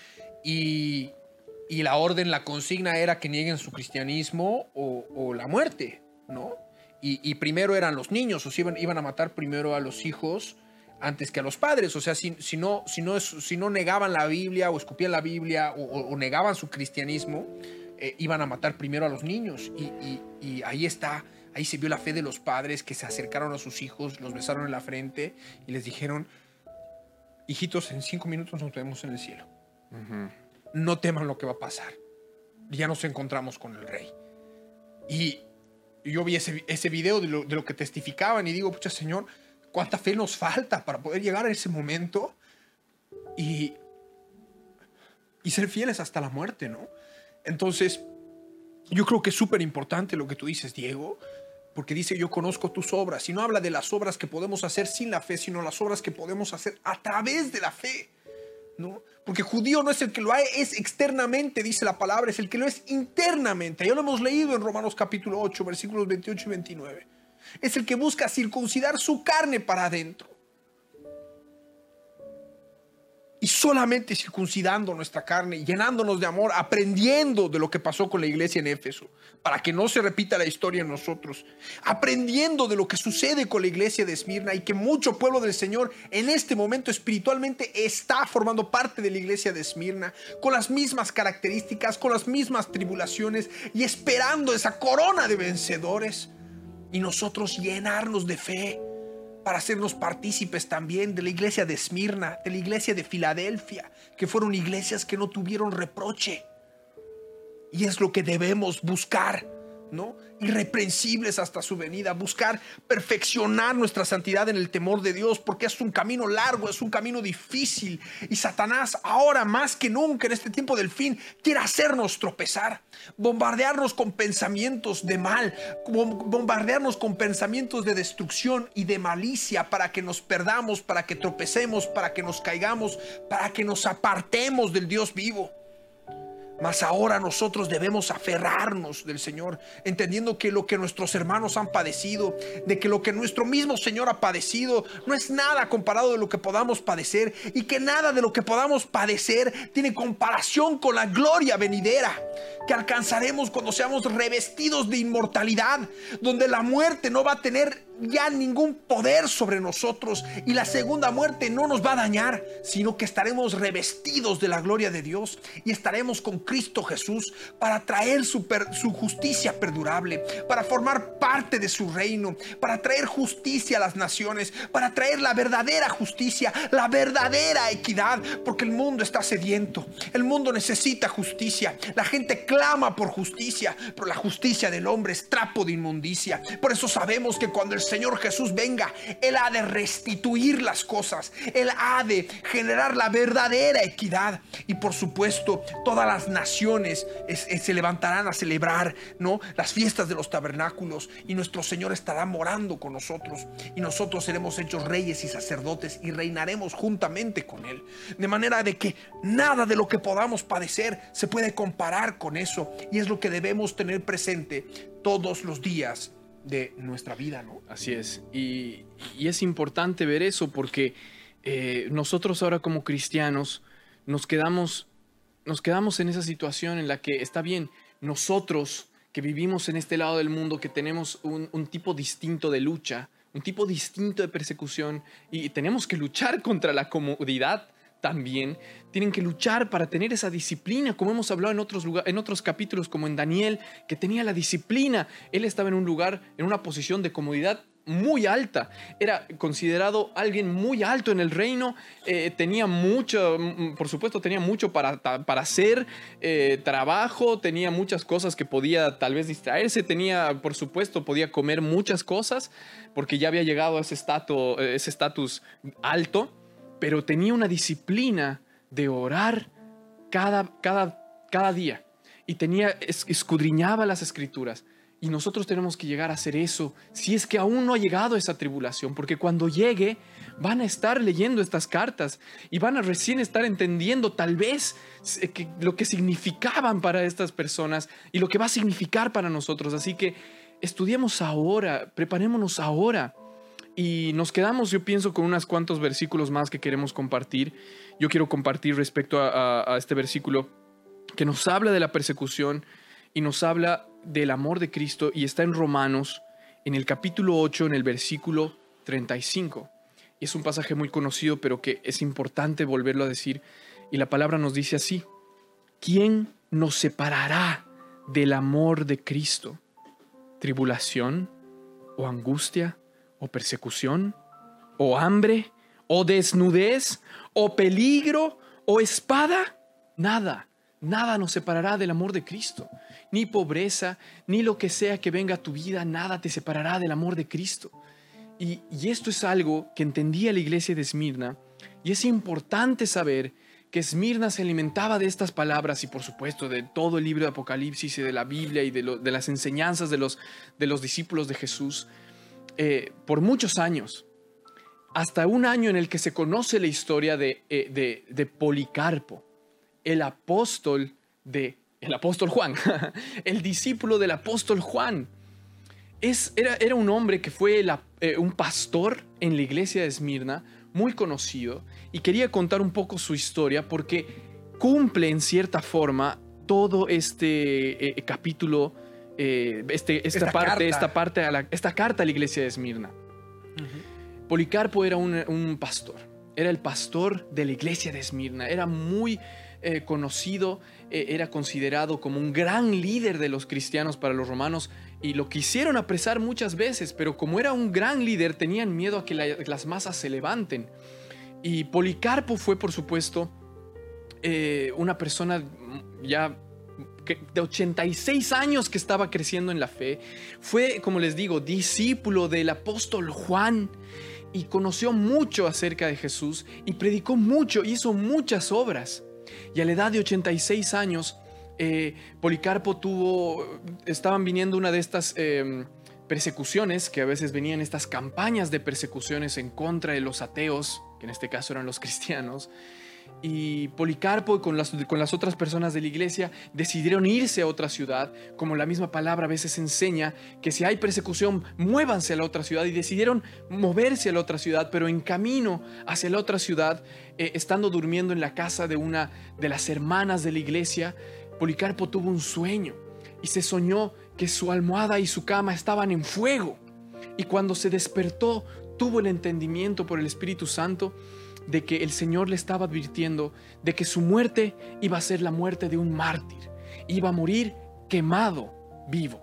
Y, y la orden, la consigna era que nieguen su cristianismo o, o la muerte, ¿no? Y, y primero eran los niños, o sea, iban, iban a matar primero a los hijos antes que a los padres. O sea, si, si, no, si, no, si no negaban la Biblia o escupían la Biblia o, o, o negaban su cristianismo, eh, iban a matar primero a los niños. Y, y, y ahí está, ahí se vio la fe de los padres que se acercaron a sus hijos, los besaron en la frente y les dijeron: hijitos, en cinco minutos nos vemos en el cielo. Uh-huh. No teman lo que va a pasar. Ya nos encontramos con el rey. Y yo vi ese, ese video de lo, de lo que testificaban y digo: pucha, Señor, ¿cuánta fe nos falta para poder llegar a ese momento y, y ser fieles hasta la muerte, ¿no? Entonces, yo creo que es súper importante lo que tú dices, Diego, Porque dice, yo conozco tus obras. Y no habla de las obras que podemos hacer sin la fe, sino las obras que podemos hacer a través de la fe, ¿no? Porque judío no es el que lo es externamente, dice la palabra, es el que lo es internamente. Ya lo hemos leído en Romanos capítulo ocho, versículos veintiocho y veintinueve. Es el que busca circuncidar su carne para adentro. Y solamente circuncidando nuestra carne, llenándonos de amor, aprendiendo de lo que pasó con la iglesia en Éfeso, para que no se repita la historia en nosotros, aprendiendo de lo que sucede con la iglesia de Esmirna y que mucho pueblo del Señor en este momento espiritualmente está formando parte de la iglesia de Esmirna, con las mismas características, con las mismas tribulaciones y esperando esa corona de vencedores, y nosotros llenarnos de fe para hacernos partícipes también de la iglesia de Esmirna, de la iglesia de Filadelfia, que fueron iglesias que no tuvieron reproche. Y es lo que debemos buscar, ¿no? Irreprensibles hasta su venida, buscar perfeccionar nuestra santidad en el temor de Dios, porque es un camino largo, es un camino difícil, y Satanás ahora más que nunca en este tiempo del fin quiere hacernos tropezar, bombardearnos con pensamientos de mal, bombardearnos con pensamientos de destrucción y de malicia, para que nos perdamos, para que tropecemos, para que nos caigamos, para que nos apartemos del Dios vivo. Mas ahora nosotros debemos aferrarnos del Señor, entendiendo que lo que nuestros hermanos han padecido, de que lo que nuestro mismo Señor ha padecido no es nada comparado de lo que podamos padecer, y que nada de lo que podamos padecer tiene comparación con la gloria venidera que alcanzaremos cuando seamos revestidos de inmortalidad, donde la muerte no va a tener ya ningún poder sobre nosotros y la segunda muerte no nos va a dañar, sino que estaremos revestidos de la gloria de Dios y estaremos con Cristo Jesús para traer su, per, su justicia perdurable, para formar parte de su reino, para traer justicia a las naciones, para traer la verdadera justicia, la verdadera equidad, porque el mundo está sediento, el mundo necesita justicia, la gente clama por justicia, pero la justicia del hombre es trapo de inmundicia. Por eso sabemos que cuando el Señor Jesús venga, Él ha de restituir las cosas, Él ha de generar la verdadera equidad, y por supuesto todas las naciones es, es, se levantarán a celebrar, ¿no?, las fiestas de los tabernáculos, y nuestro Señor estará morando con nosotros, y nosotros seremos hechos reyes y sacerdotes y reinaremos juntamente con Él, de manera de que nada de lo que podamos padecer se puede comparar con eso, y es lo que debemos tener presente todos los días de nuestra vida, ¿no? Así es, y, y es importante ver eso porque eh, nosotros ahora como cristianos nos quedamos, nos quedamos en esa situación en la que está bien, nosotros que vivimos en este lado del mundo, que tenemos un, un tipo distinto de lucha, un tipo distinto de persecución, y tenemos que luchar contra la comodidad también, tienen que luchar para tener esa disciplina, como hemos hablado en otros lugares, en otros capítulos, como en Daniel, que tenía la disciplina. Él estaba en un lugar, en una posición de comodidad muy alta, era considerado alguien muy alto en el reino, eh, tenía mucho, por supuesto tenía mucho para, para hacer, eh, trabajo, tenía muchas cosas que podía tal vez distraerse, tenía, por supuesto, podía comer muchas cosas, porque ya había llegado a ese estatus, ese estatus alto, pero tenía una disciplina de orar cada, cada, cada día, y tenía, escudriñaba las escrituras. Y nosotros tenemos que llegar a hacer eso si es que aún no ha llegado esa tribulación, porque cuando llegue van a estar leyendo estas cartas y van a recién estar entendiendo tal vez que, lo que significaban para estas personas y lo que va a significar para nosotros. Así que estudiemos ahora, preparémonos ahora. Y nos quedamos, yo pienso, con unos cuantos versículos más que queremos compartir. Yo quiero compartir respecto a, a, a este versículo que nos habla de la persecución y nos habla del amor de Cristo, y está en Romanos, en el capítulo ocho, en el versículo treinta y cinco. Y es un pasaje muy conocido, pero que es importante volverlo a decir. Y la palabra nos dice así: ¿quién nos separará del amor de Cristo? ¿Tribulación o angustia o persecución o hambre o desnudez o peligro o espada? Nada, nada nos separará del amor de Cristo. Ni pobreza, ni lo que sea que venga a tu vida, nada te separará del amor de Cristo. Y, y esto es algo que entendía la iglesia de Esmirna, y es importante saber que Esmirna se alimentaba de estas palabras y por supuesto de todo el libro de Apocalipsis y de la Biblia y de, lo, de las enseñanzas de los, de los discípulos de Jesús eh, por muchos años. Hasta un año en el que se conoce la historia de, eh, de, de Policarpo, el apóstol de, el apóstol Juan, el discípulo del apóstol Juan. Es, era, era un hombre que fue la, eh, un pastor en la iglesia de Esmirna, muy conocido, y quería contar un poco su historia porque cumple en cierta forma todo este eh, capítulo, eh, este, esta, esta, parte, carta. Esta, parte a la, esta carta a la iglesia de Esmirna. Uh-huh. Policarpo era un, un pastor, era el pastor de la iglesia de Esmirna, era muy eh, conocido, eh, era considerado como un gran líder de los cristianos para los romanos y lo quisieron apresar muchas veces, pero como era un gran líder tenían miedo a que la, las masas se levanten. Y Policarpo fue, por supuesto, eh, una persona ya de ochenta y seis años que estaba creciendo en la fe. Fue, como les digo, discípulo del apóstol Juan y conoció mucho acerca de Jesús y predicó mucho, hizo muchas obras. Y a la edad de ochenta y seis años, eh, Policarpo tuvo, estaban viniendo una de estas eh, persecuciones, que a veces venían estas campañas de persecuciones en contra de los ateos, que en este caso eran los cristianos. Y Policarpo con las, con las otras personas de la iglesia decidieron irse a otra ciudad. Como la misma palabra a veces enseña que si hay persecución, muévanse a la otra ciudad. Y decidieron moverse a la otra ciudad, pero en camino hacia la otra ciudad, eh, estando durmiendo en la casa de una de las hermanas de la iglesia, Policarpo tuvo un sueño y se soñó que su almohada y su cama estaban en fuego. Y cuando se despertó, tuvo el entendimiento por el Espíritu Santo de que el Señor le estaba advirtiendo de que su muerte iba a ser la muerte de un mártir, iba a morir quemado vivo.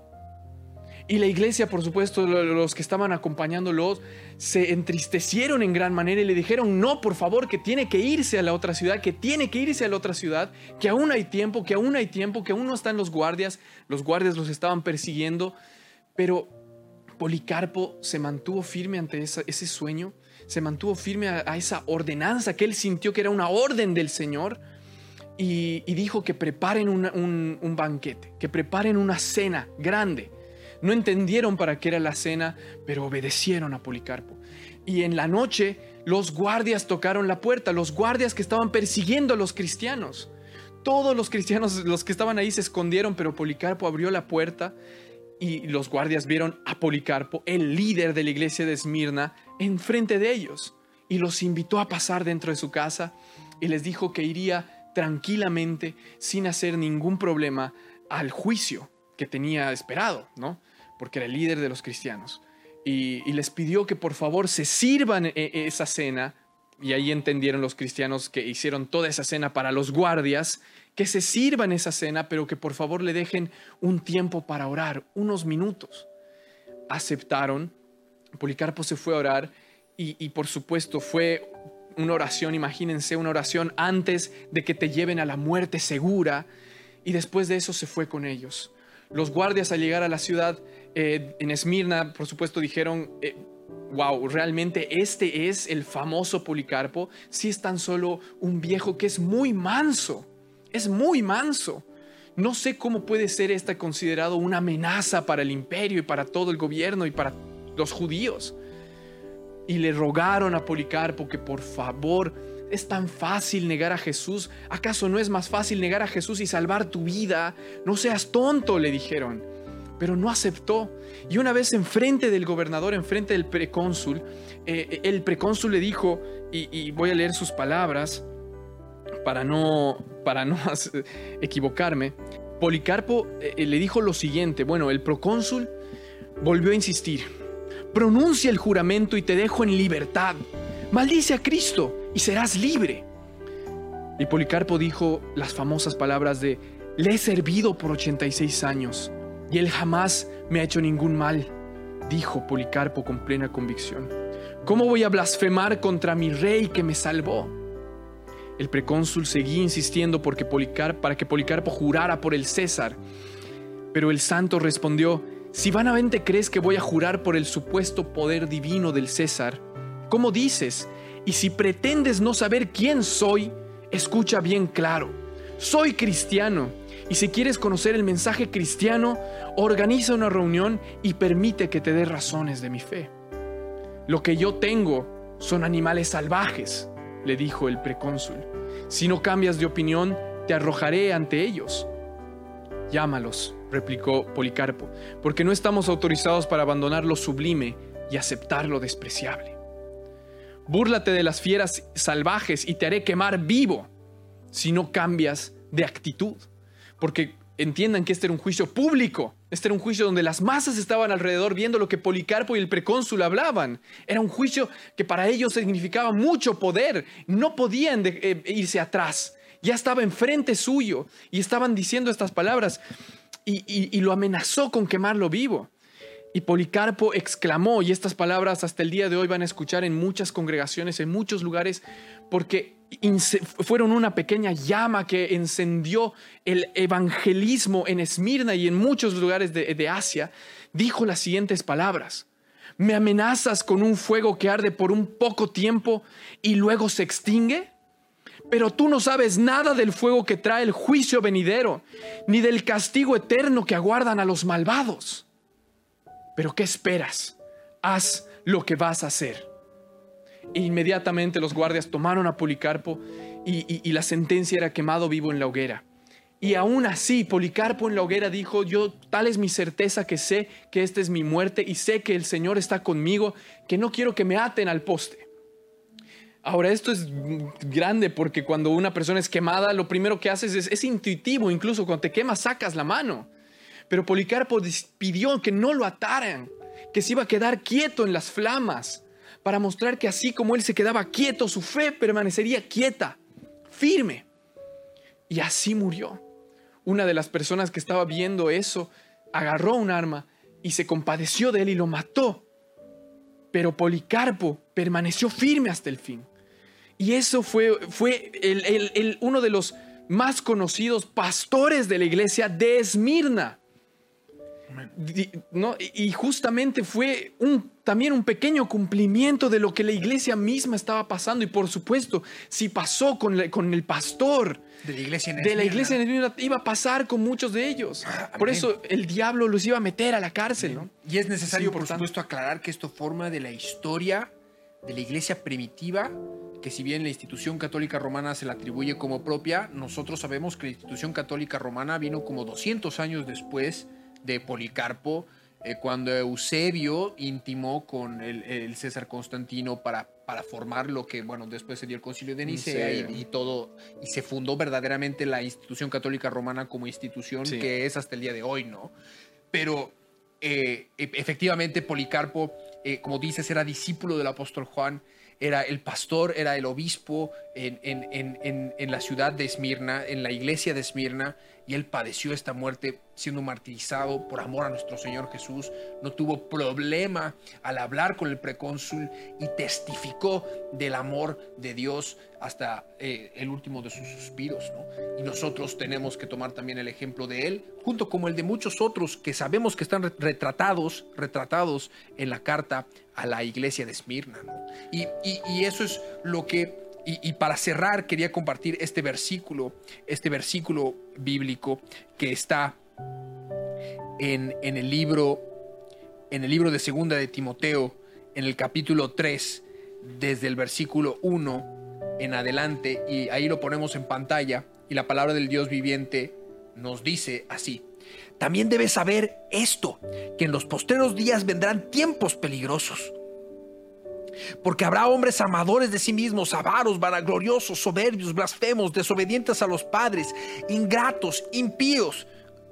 Y la iglesia, por supuesto, los que estaban acompañándolo, se entristecieron en gran manera y le dijeron, no, por favor, que tiene que irse a la otra ciudad, que tiene que irse a la otra ciudad, que aún hay tiempo, que aún hay tiempo, que aún no están los guardias, los guardias los estaban persiguiendo, pero Policarpo se mantuvo firme ante esa, ese sueño, se mantuvo firme a, a esa ordenanza que él sintió que era una orden del Señor y, y dijo que preparen una, un, un banquete, que preparen una cena grande. No entendieron para qué era la cena, pero obedecieron a Policarpo. Y en la noche los guardias tocaron la puerta, los guardias que estaban persiguiendo a los cristianos. Todos los cristianos, los que estaban ahí, se escondieron, pero Policarpo abrió la puerta y los guardias vieron a Policarpo, el líder de la iglesia de Esmirna, enfrente de ellos y los invitó a pasar dentro de su casa y les dijo que iría tranquilamente, sin hacer ningún problema, al juicio que tenía esperado, ¿no? Porque era el líder de los cristianos. Y, y les pidió que por favor se sirvan e- esa cena, y ahí entendieron los cristianos que hicieron toda esa cena para los guardias, que se sirvan esa cena, pero que por favor le dejen un tiempo para orar, unos minutos. Aceptaron. Policarpo se fue a orar y, y por supuesto fue una oración, imagínense, una oración antes de que te lleven a la muerte segura, y después de eso se fue con ellos. Los guardias, al llegar a la ciudad eh, en Esmirna, por supuesto dijeron, eh, wow, realmente este es el famoso Policarpo. Sí, es tan solo un viejo que es muy manso, es muy manso. No sé cómo puede ser este considerado una amenaza para el imperio y para todo el gobierno y para los judíos. Y le rogaron a Policarpo que por favor, es tan fácil negar a Jesús. ¿Acaso no es más fácil negar a Jesús y salvar tu vida? No seas tonto, le dijeron. Pero no aceptó. Y una vez enfrente del gobernador, enfrente del precónsul, eh, el precónsul le dijo, y, y voy a leer sus palabras para no, para no equivocarme. Policarpo eh, le dijo lo siguiente. Bueno, el procónsul volvió a insistir. Pronuncia el juramento y te dejo en libertad. Maldice a Cristo y serás libre. Y Policarpo dijo las famosas palabras de: le he servido por ochenta y seis años y él jamás me ha hecho ningún mal. Dijo Policarpo con plena convicción. ¿Cómo voy a blasfemar contra mi rey que me salvó? El precónsul seguía insistiendo porque Policar- para que Policarpo jurara por el César. Pero el santo respondió: si vanamente crees que voy a jurar por el supuesto poder divino del César, ¿cómo dices? Y si pretendes no saber quién soy, escucha bien claro. Soy cristiano, y si quieres conocer el mensaje cristiano, organiza una reunión y permite que te dé razones de mi fe. Lo que yo tengo son animales salvajes, le dijo el precónsul. Si no cambias de opinión, te arrojaré ante ellos. Llámalos, replicó Policarpo, porque no estamos autorizados para abandonar lo sublime y aceptar lo despreciable. Búrlate de las fieras salvajes y te haré quemar vivo si no cambias de actitud. Porque entiendan que este era un juicio público. Este era un juicio donde las masas estaban alrededor viendo lo que Policarpo y el precónsul hablaban. Era un juicio que para ellos significaba mucho poder. No podían de, eh, irse atrás. Ya estaba enfrente suyo y estaban diciendo estas palabras y, y, y lo amenazó con quemarlo vivo. Y Policarpo exclamó, y estas palabras hasta el día de hoy van a escuchar en muchas congregaciones, en muchos lugares, porque fueron una pequeña llama que encendió el evangelismo en Esmirna y en muchos lugares de, de Asia. Dijo las siguientes palabras: ¿me amenazas con un fuego que arde por un poco tiempo y luego se extingue? Pero tú no sabes nada del fuego que trae el juicio venidero, ni del castigo eterno que aguardan a los malvados. ¿Pero qué esperas? Haz lo que vas a hacer. E inmediatamente los guardias tomaron a Policarpo y, y, y la sentencia era quemado vivo en la hoguera. Y aún así, Policarpo en la hoguera dijo: yo, tal es mi certeza que sé que esta es mi muerte y sé que el Señor está conmigo, que no quiero que me aten al poste. Ahora, esto es grande porque cuando una persona es quemada, lo primero que haces es, es intuitivo. Incluso cuando te quemas, sacas la mano. Pero Policarpo pidió que no lo ataran, que se iba a quedar quieto en las flamas, para mostrar que así como él se quedaba quieto, su fe permanecería quieta, firme. Y así murió. Una de las personas que estaba viendo eso agarró un arma y se compadeció de él y lo mató. Pero Policarpo permaneció firme hasta el fin. Y eso fue, fue el, el, el, uno de los más conocidos pastores de la iglesia de Esmirna. ¿No? Y justamente fue un, también un pequeño cumplimiento de lo que la iglesia misma estaba pasando. Y por supuesto, si pasó con, la, con el pastor de la iglesia en de la iglesia en Esmirna, iba a pasar con muchos de ellos. Ah, por eso el diablo los iba a meter a la cárcel, ¿no? Y es necesario, es por supuesto, aclarar que esto forma de la historia de la iglesia primitiva, que si bien la institución católica romana se la atribuye como propia, nosotros sabemos que la institución católica romana vino como doscientos años después de Policarpo, eh, cuando Eusebio intimó con el, el César Constantino para, para formar lo que, bueno, después se dio el concilio de Nicea y, y todo, y se fundó verdaderamente la institución católica romana como institución, sí, que es hasta el día de hoy, ¿no? Pero eh, efectivamente Policarpo, eh, como dices, era discípulo del apóstol Juan, era el pastor, era el obispo en, en, en, en, en la ciudad de Esmirna, en la iglesia de Esmirna, y él padeció esta muerte siendo martirizado por amor a nuestro Señor Jesús. No tuvo problema al hablar con el precónsul y testificó del amor de Dios hasta eh, el último de sus suspiros, ¿no? Y nosotros tenemos que tomar también el ejemplo de él, junto como el de muchos otros que sabemos que están retratados, retratados en la carta a la iglesia de Esmirna, ¿no? Y, y, y eso es lo que... Y, y para cerrar, quería compartir este versículo, este versículo bíblico que está en, en, el libro, en el libro de Segunda de Timoteo, en el capítulo tres, desde el versículo uno en adelante, y ahí lo ponemos en pantalla, y la palabra del Dios viviente nos dice así: también debes saber esto, que en los postreros días vendrán tiempos peligrosos. Porque habrá hombres amadores de sí mismos, avaros, vanagloriosos, soberbios, blasfemos, desobedientes a los padres, ingratos, impíos,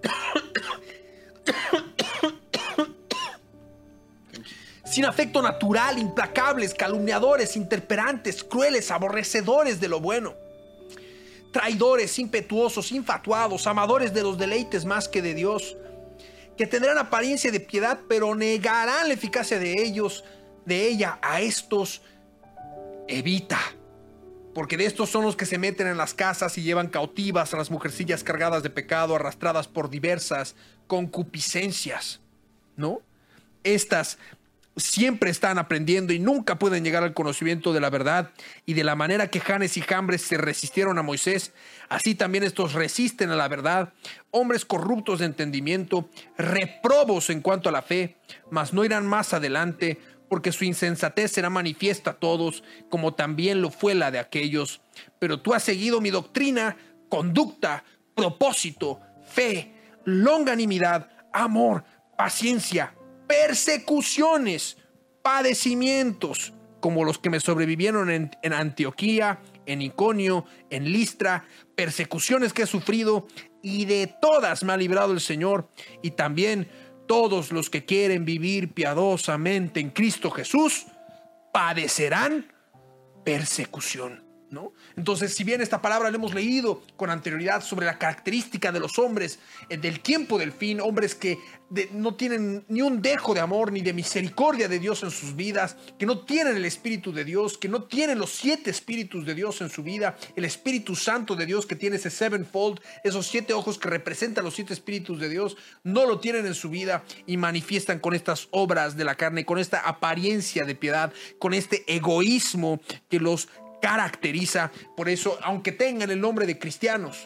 sin afecto natural, implacables, calumniadores, interperantes, crueles, aborrecedores de lo bueno, traidores, impetuosos, infatuados, amadores de los deleites más que de Dios, que tendrán apariencia de piedad, pero negarán la eficacia de ellos. De ella, a estos evita, porque de estos son los que se meten en las casas y llevan cautivas a las mujercillas cargadas de pecado, arrastradas por diversas concupiscencias, ¿no? Estas siempre están aprendiendo y nunca pueden llegar al conocimiento de la verdad. Y de la manera que Janes y Jambres se resistieron a Moisés, así también estos resisten a la verdad. Hombres corruptos de entendimiento, reprobos en cuanto a la fe, mas no irán más adelante, porque su insensatez será manifiesta a todos, como también lo fue la de aquellos. Pero tú has seguido mi doctrina, conducta, propósito, fe, longanimidad, amor, paciencia, persecuciones, padecimientos, como los que me sobrevivieron en, en Antioquía, en Iconio, en Listra, persecuciones que he sufrido, y de todas me ha librado el Señor. Y también todos los que quieren vivir piadosamente en Cristo Jesús padecerán persecución, ¿no? Entonces, si bien esta palabra la hemos leído con anterioridad sobre la característica de los hombres eh, del tiempo del fin, hombres que de, no tienen ni un dejo de amor ni de misericordia de Dios en sus vidas, que no tienen el Espíritu de Dios, que no tienen los siete Espíritus de Dios en su vida, el Espíritu Santo de Dios que tiene ese sevenfold, esos siete ojos que representan los siete Espíritus de Dios, no lo tienen en su vida y manifiestan con estas obras de la carne, con esta apariencia de piedad, con este egoísmo que los caracteriza. Por eso, aunque tengan el nombre de cristianos,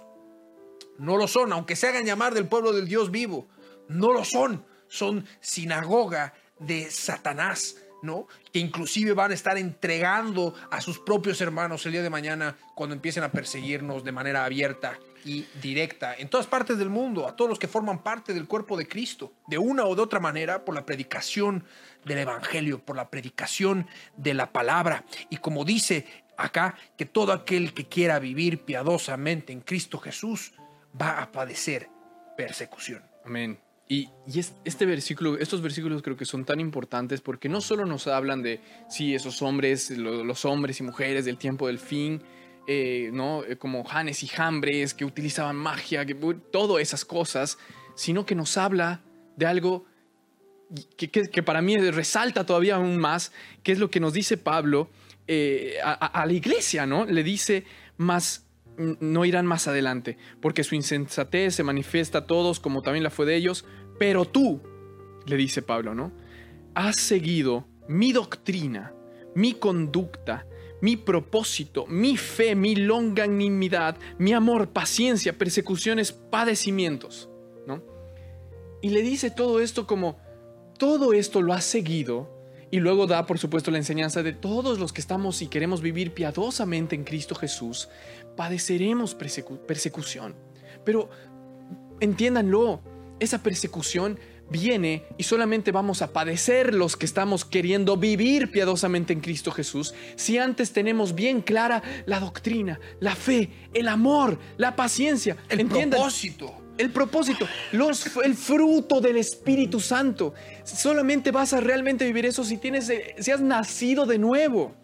no lo son. Aunque se hagan llamar del pueblo del Dios vivo, no lo son. Son sinagoga de Satanás, ¿no? Que inclusive van a estar entregando a sus propios hermanos el día de mañana cuando empiecen a perseguirnos de manera abierta y directa en todas partes del mundo, a todos los que forman parte del cuerpo de Cristo, de una o de otra manera, por la predicación del evangelio, por la predicación de la palabra. Y como dice acá, que todo aquel que quiera vivir piadosamente en Cristo Jesús va a padecer persecución. Amén. Y, y es, este versículo, estos versículos creo que son tan importantes porque no solo nos hablan de, sí, esos hombres, lo, los hombres y mujeres del tiempo del fin, eh, ¿no? Como Janes y Jambres, que utilizaban magia, que, todas esas cosas, sino que nos habla de algo que, que, que para mí resalta todavía aún más, que es lo que nos dice Pablo eh, a, a la iglesia, ¿no? Le dice, más no irán más adelante, porque su insensatez se manifiesta a todos, como también la fue de ellos, pero tú, le dice Pablo, ¿no? Has seguido mi doctrina, mi conducta, mi propósito, mi fe, mi longanimidad, mi amor, paciencia, persecuciones, padecimientos, ¿no? Y le dice todo esto como, todo esto lo has seguido. Y luego da, por supuesto, la enseñanza de todos los que estamos y queremos vivir piadosamente en Cristo Jesús, padeceremos persecu- persecución. Pero entiéndanlo, esa persecución viene y solamente vamos a padecer los que estamos queriendo vivir piadosamente en Cristo Jesús si antes tenemos bien clara la doctrina, la fe, el amor, la paciencia. El ¿Entiendan? propósito. El propósito, los, el fruto del Espíritu Santo. Solamente vas a realmente vivir eso si, tienes, si has nacido de nuevo.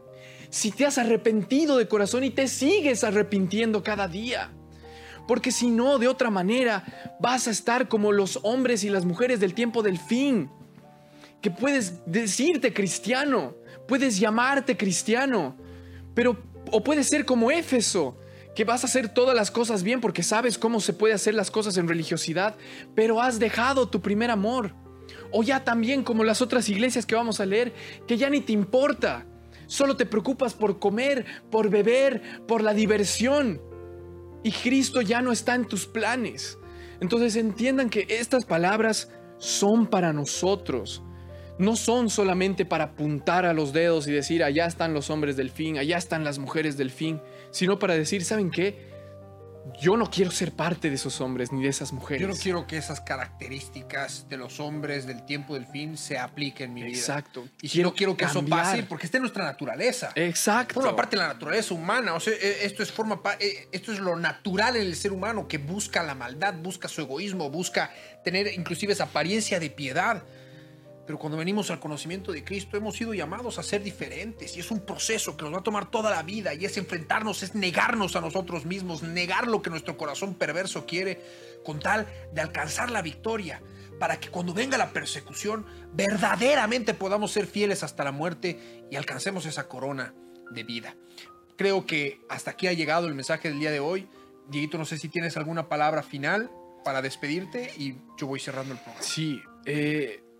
Si te has arrepentido de corazón y te sigues arrepintiendo cada día. Porque si no, de otra manera, vas a estar como los hombres y las mujeres del tiempo del fin. Que puedes decirte cristiano, puedes llamarte cristiano, pero, o puedes ser como Éfeso, que vas a hacer todas las cosas bien porque sabes cómo se puede hacer las cosas en religiosidad, pero has dejado tu primer amor. O ya también como las otras iglesias que vamos a leer, que ya ni te importa. Solo te preocupas por comer, por beber, por la diversión. Y Cristo ya no está en tus planes. Entonces entiendan que estas palabras son para nosotros. No son solamente para apuntar a los dedos y decir, allá están los hombres del fin, allá están las mujeres del fin, sino para decir, ¿saben qué? Yo no quiero ser parte de esos hombres ni de esas mujeres. Yo no quiero que esas características de los hombres del tiempo del fin se apliquen en mi vida. Exacto. Y si no quiero que cambiar. eso pase, porque está en nuestra naturaleza. Exacto. Forma parte de la naturaleza humana. O sea, esto es, forma, esto es lo natural en el ser humano, que busca la maldad, busca su egoísmo, busca tener inclusive esa apariencia de piedad. Pero cuando venimos al conocimiento de Cristo hemos sido llamados a ser diferentes y es un proceso que nos va a tomar toda la vida y es enfrentarnos, es negarnos a nosotros mismos, negar lo que nuestro corazón perverso quiere con tal de alcanzar la victoria para que cuando venga la persecución verdaderamente podamos ser fieles hasta la muerte y alcancemos esa corona de vida. Creo que hasta aquí ha llegado el mensaje del día de hoy. Dieguito, no sé si tienes alguna palabra final para despedirte y yo voy cerrando el programa. Sí, eh...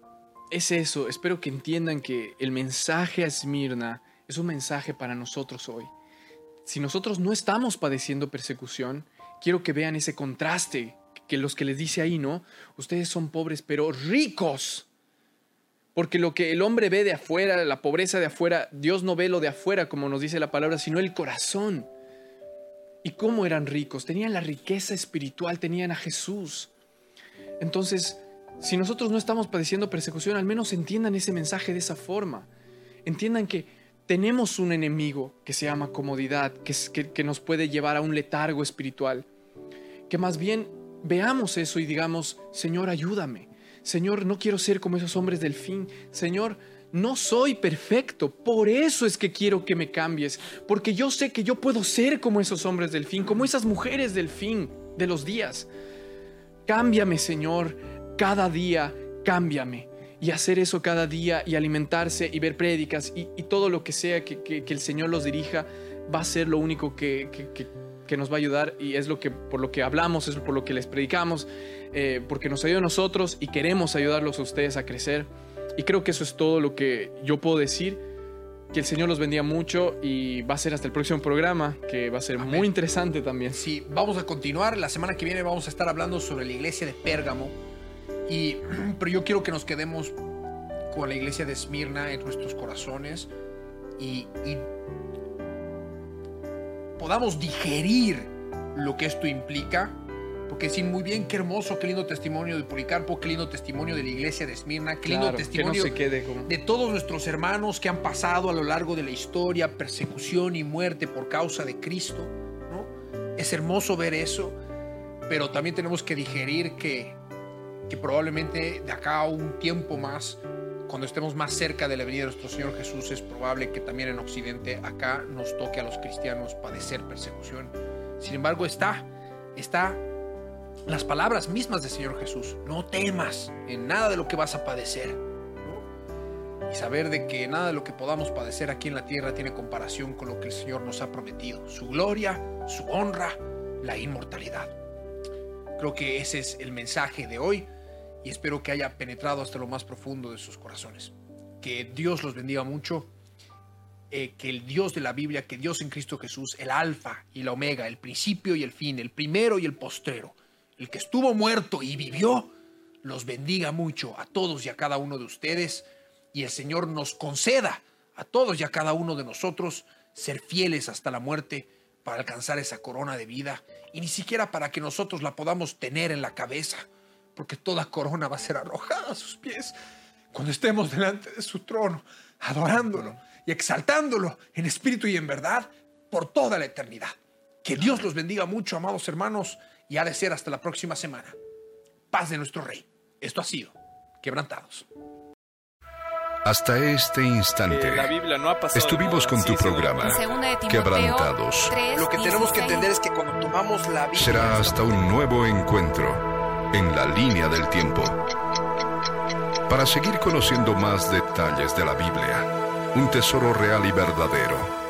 es eso. Espero que entiendan que el mensaje a Esmirna es un mensaje para nosotros hoy. Si nosotros no estamos padeciendo persecución, quiero que vean ese contraste, que los que les dice ahí, ¿no? Ustedes son pobres, pero ricos. Porque lo que el hombre ve de afuera, la pobreza de afuera, Dios no ve lo de afuera, como nos dice la palabra, sino el corazón. ¿Y cómo eran ricos? Tenían la riqueza espiritual, tenían a Jesús. Entonces, si nosotros no estamos padeciendo persecución, al menos entiendan ese mensaje de esa forma. Entiendan que tenemos un enemigo que se llama comodidad, que, que, que nos puede llevar a un letargo espiritual. Que más bien veamos eso y digamos, Señor, ayúdame. Señor, no quiero ser como esos hombres del fin. Señor, no soy perfecto. Por eso es que quiero que me cambies. Porque yo sé que yo puedo ser como esos hombres del fin, como esas mujeres del fin de los días. Cámbiame, Señor, cada día, cámbiame. Y hacer eso cada día y alimentarse y ver prédicas y, y todo lo que sea que, que, que el Señor los dirija va a ser lo único que, que, que, que nos va a ayudar, y es lo que, por lo que hablamos, es por lo que les predicamos, eh, porque nos ayuda a nosotros y queremos ayudarlos a ustedes a crecer. Y creo que eso es todo lo que yo puedo decir. Que el Señor los bendiga mucho y va a ser hasta el próximo programa, que va a ser Amén. Muy interesante también. Sí, vamos a continuar. La semana que viene vamos a estar hablando sobre la iglesia de Pérgamo. Y, pero yo quiero que nos quedemos con la iglesia de Esmirna en nuestros corazones y, y podamos digerir lo que esto implica, porque decir muy bien, qué hermoso, qué lindo testimonio de Policarpo, qué lindo testimonio de la iglesia de Esmirna, qué lindo claro, testimonio que no se quede como... de todos nuestros hermanos que han pasado a lo largo de la historia persecución y muerte por causa de Cristo, ¿no? Es hermoso ver eso, pero también tenemos que digerir que que probablemente de acá a un tiempo más, cuando estemos más cerca de la venida de nuestro Señor Jesús, es probable que también en Occidente acá nos toque a los cristianos padecer persecución. Sin embargo, está, está las palabras mismas del Señor Jesús: no temas en nada de lo que vas a padecer, ¿no? Y saber de que nada de lo que podamos padecer aquí en la tierra tiene comparación con lo que el Señor nos ha prometido: su gloria, su honra, la inmortalidad. Creo que ese es el mensaje de hoy. Y espero que haya penetrado hasta lo más profundo de sus corazones. Que Dios los bendiga mucho. Eh, que el Dios de la Biblia, que Dios en Cristo Jesús, el alfa y la omega, el principio y el fin, el primero y el postrero, el que estuvo muerto y vivió, los bendiga mucho a todos y a cada uno de ustedes. Y el Señor nos conceda a todos y a cada uno de nosotros ser fieles hasta la muerte para alcanzar esa corona de vida. Y ni siquiera para que nosotros la podamos tener en la cabeza, porque toda corona va a ser arrojada a sus pies cuando estemos delante de su trono, adorándolo y exaltándolo en espíritu y en verdad por toda la eternidad. Que Dios los bendiga mucho, amados hermanos, y ha de ser hasta la próxima semana. Paz de nuestro Rey. Esto ha sido Quebrantados. Hasta este instante, Eh, la Biblia no ha pasado estuvimos de con moda, tu sí, se programa, nota. Segunda de Timoteo Quebrantados. tres, Lo que tenemos que dieciséis. entender es que cuando tomamos la Biblia, Será hasta un nuevo encuentro en la línea del tiempo. Para seguir conociendo más detalles de la Biblia, un tesoro real y verdadero,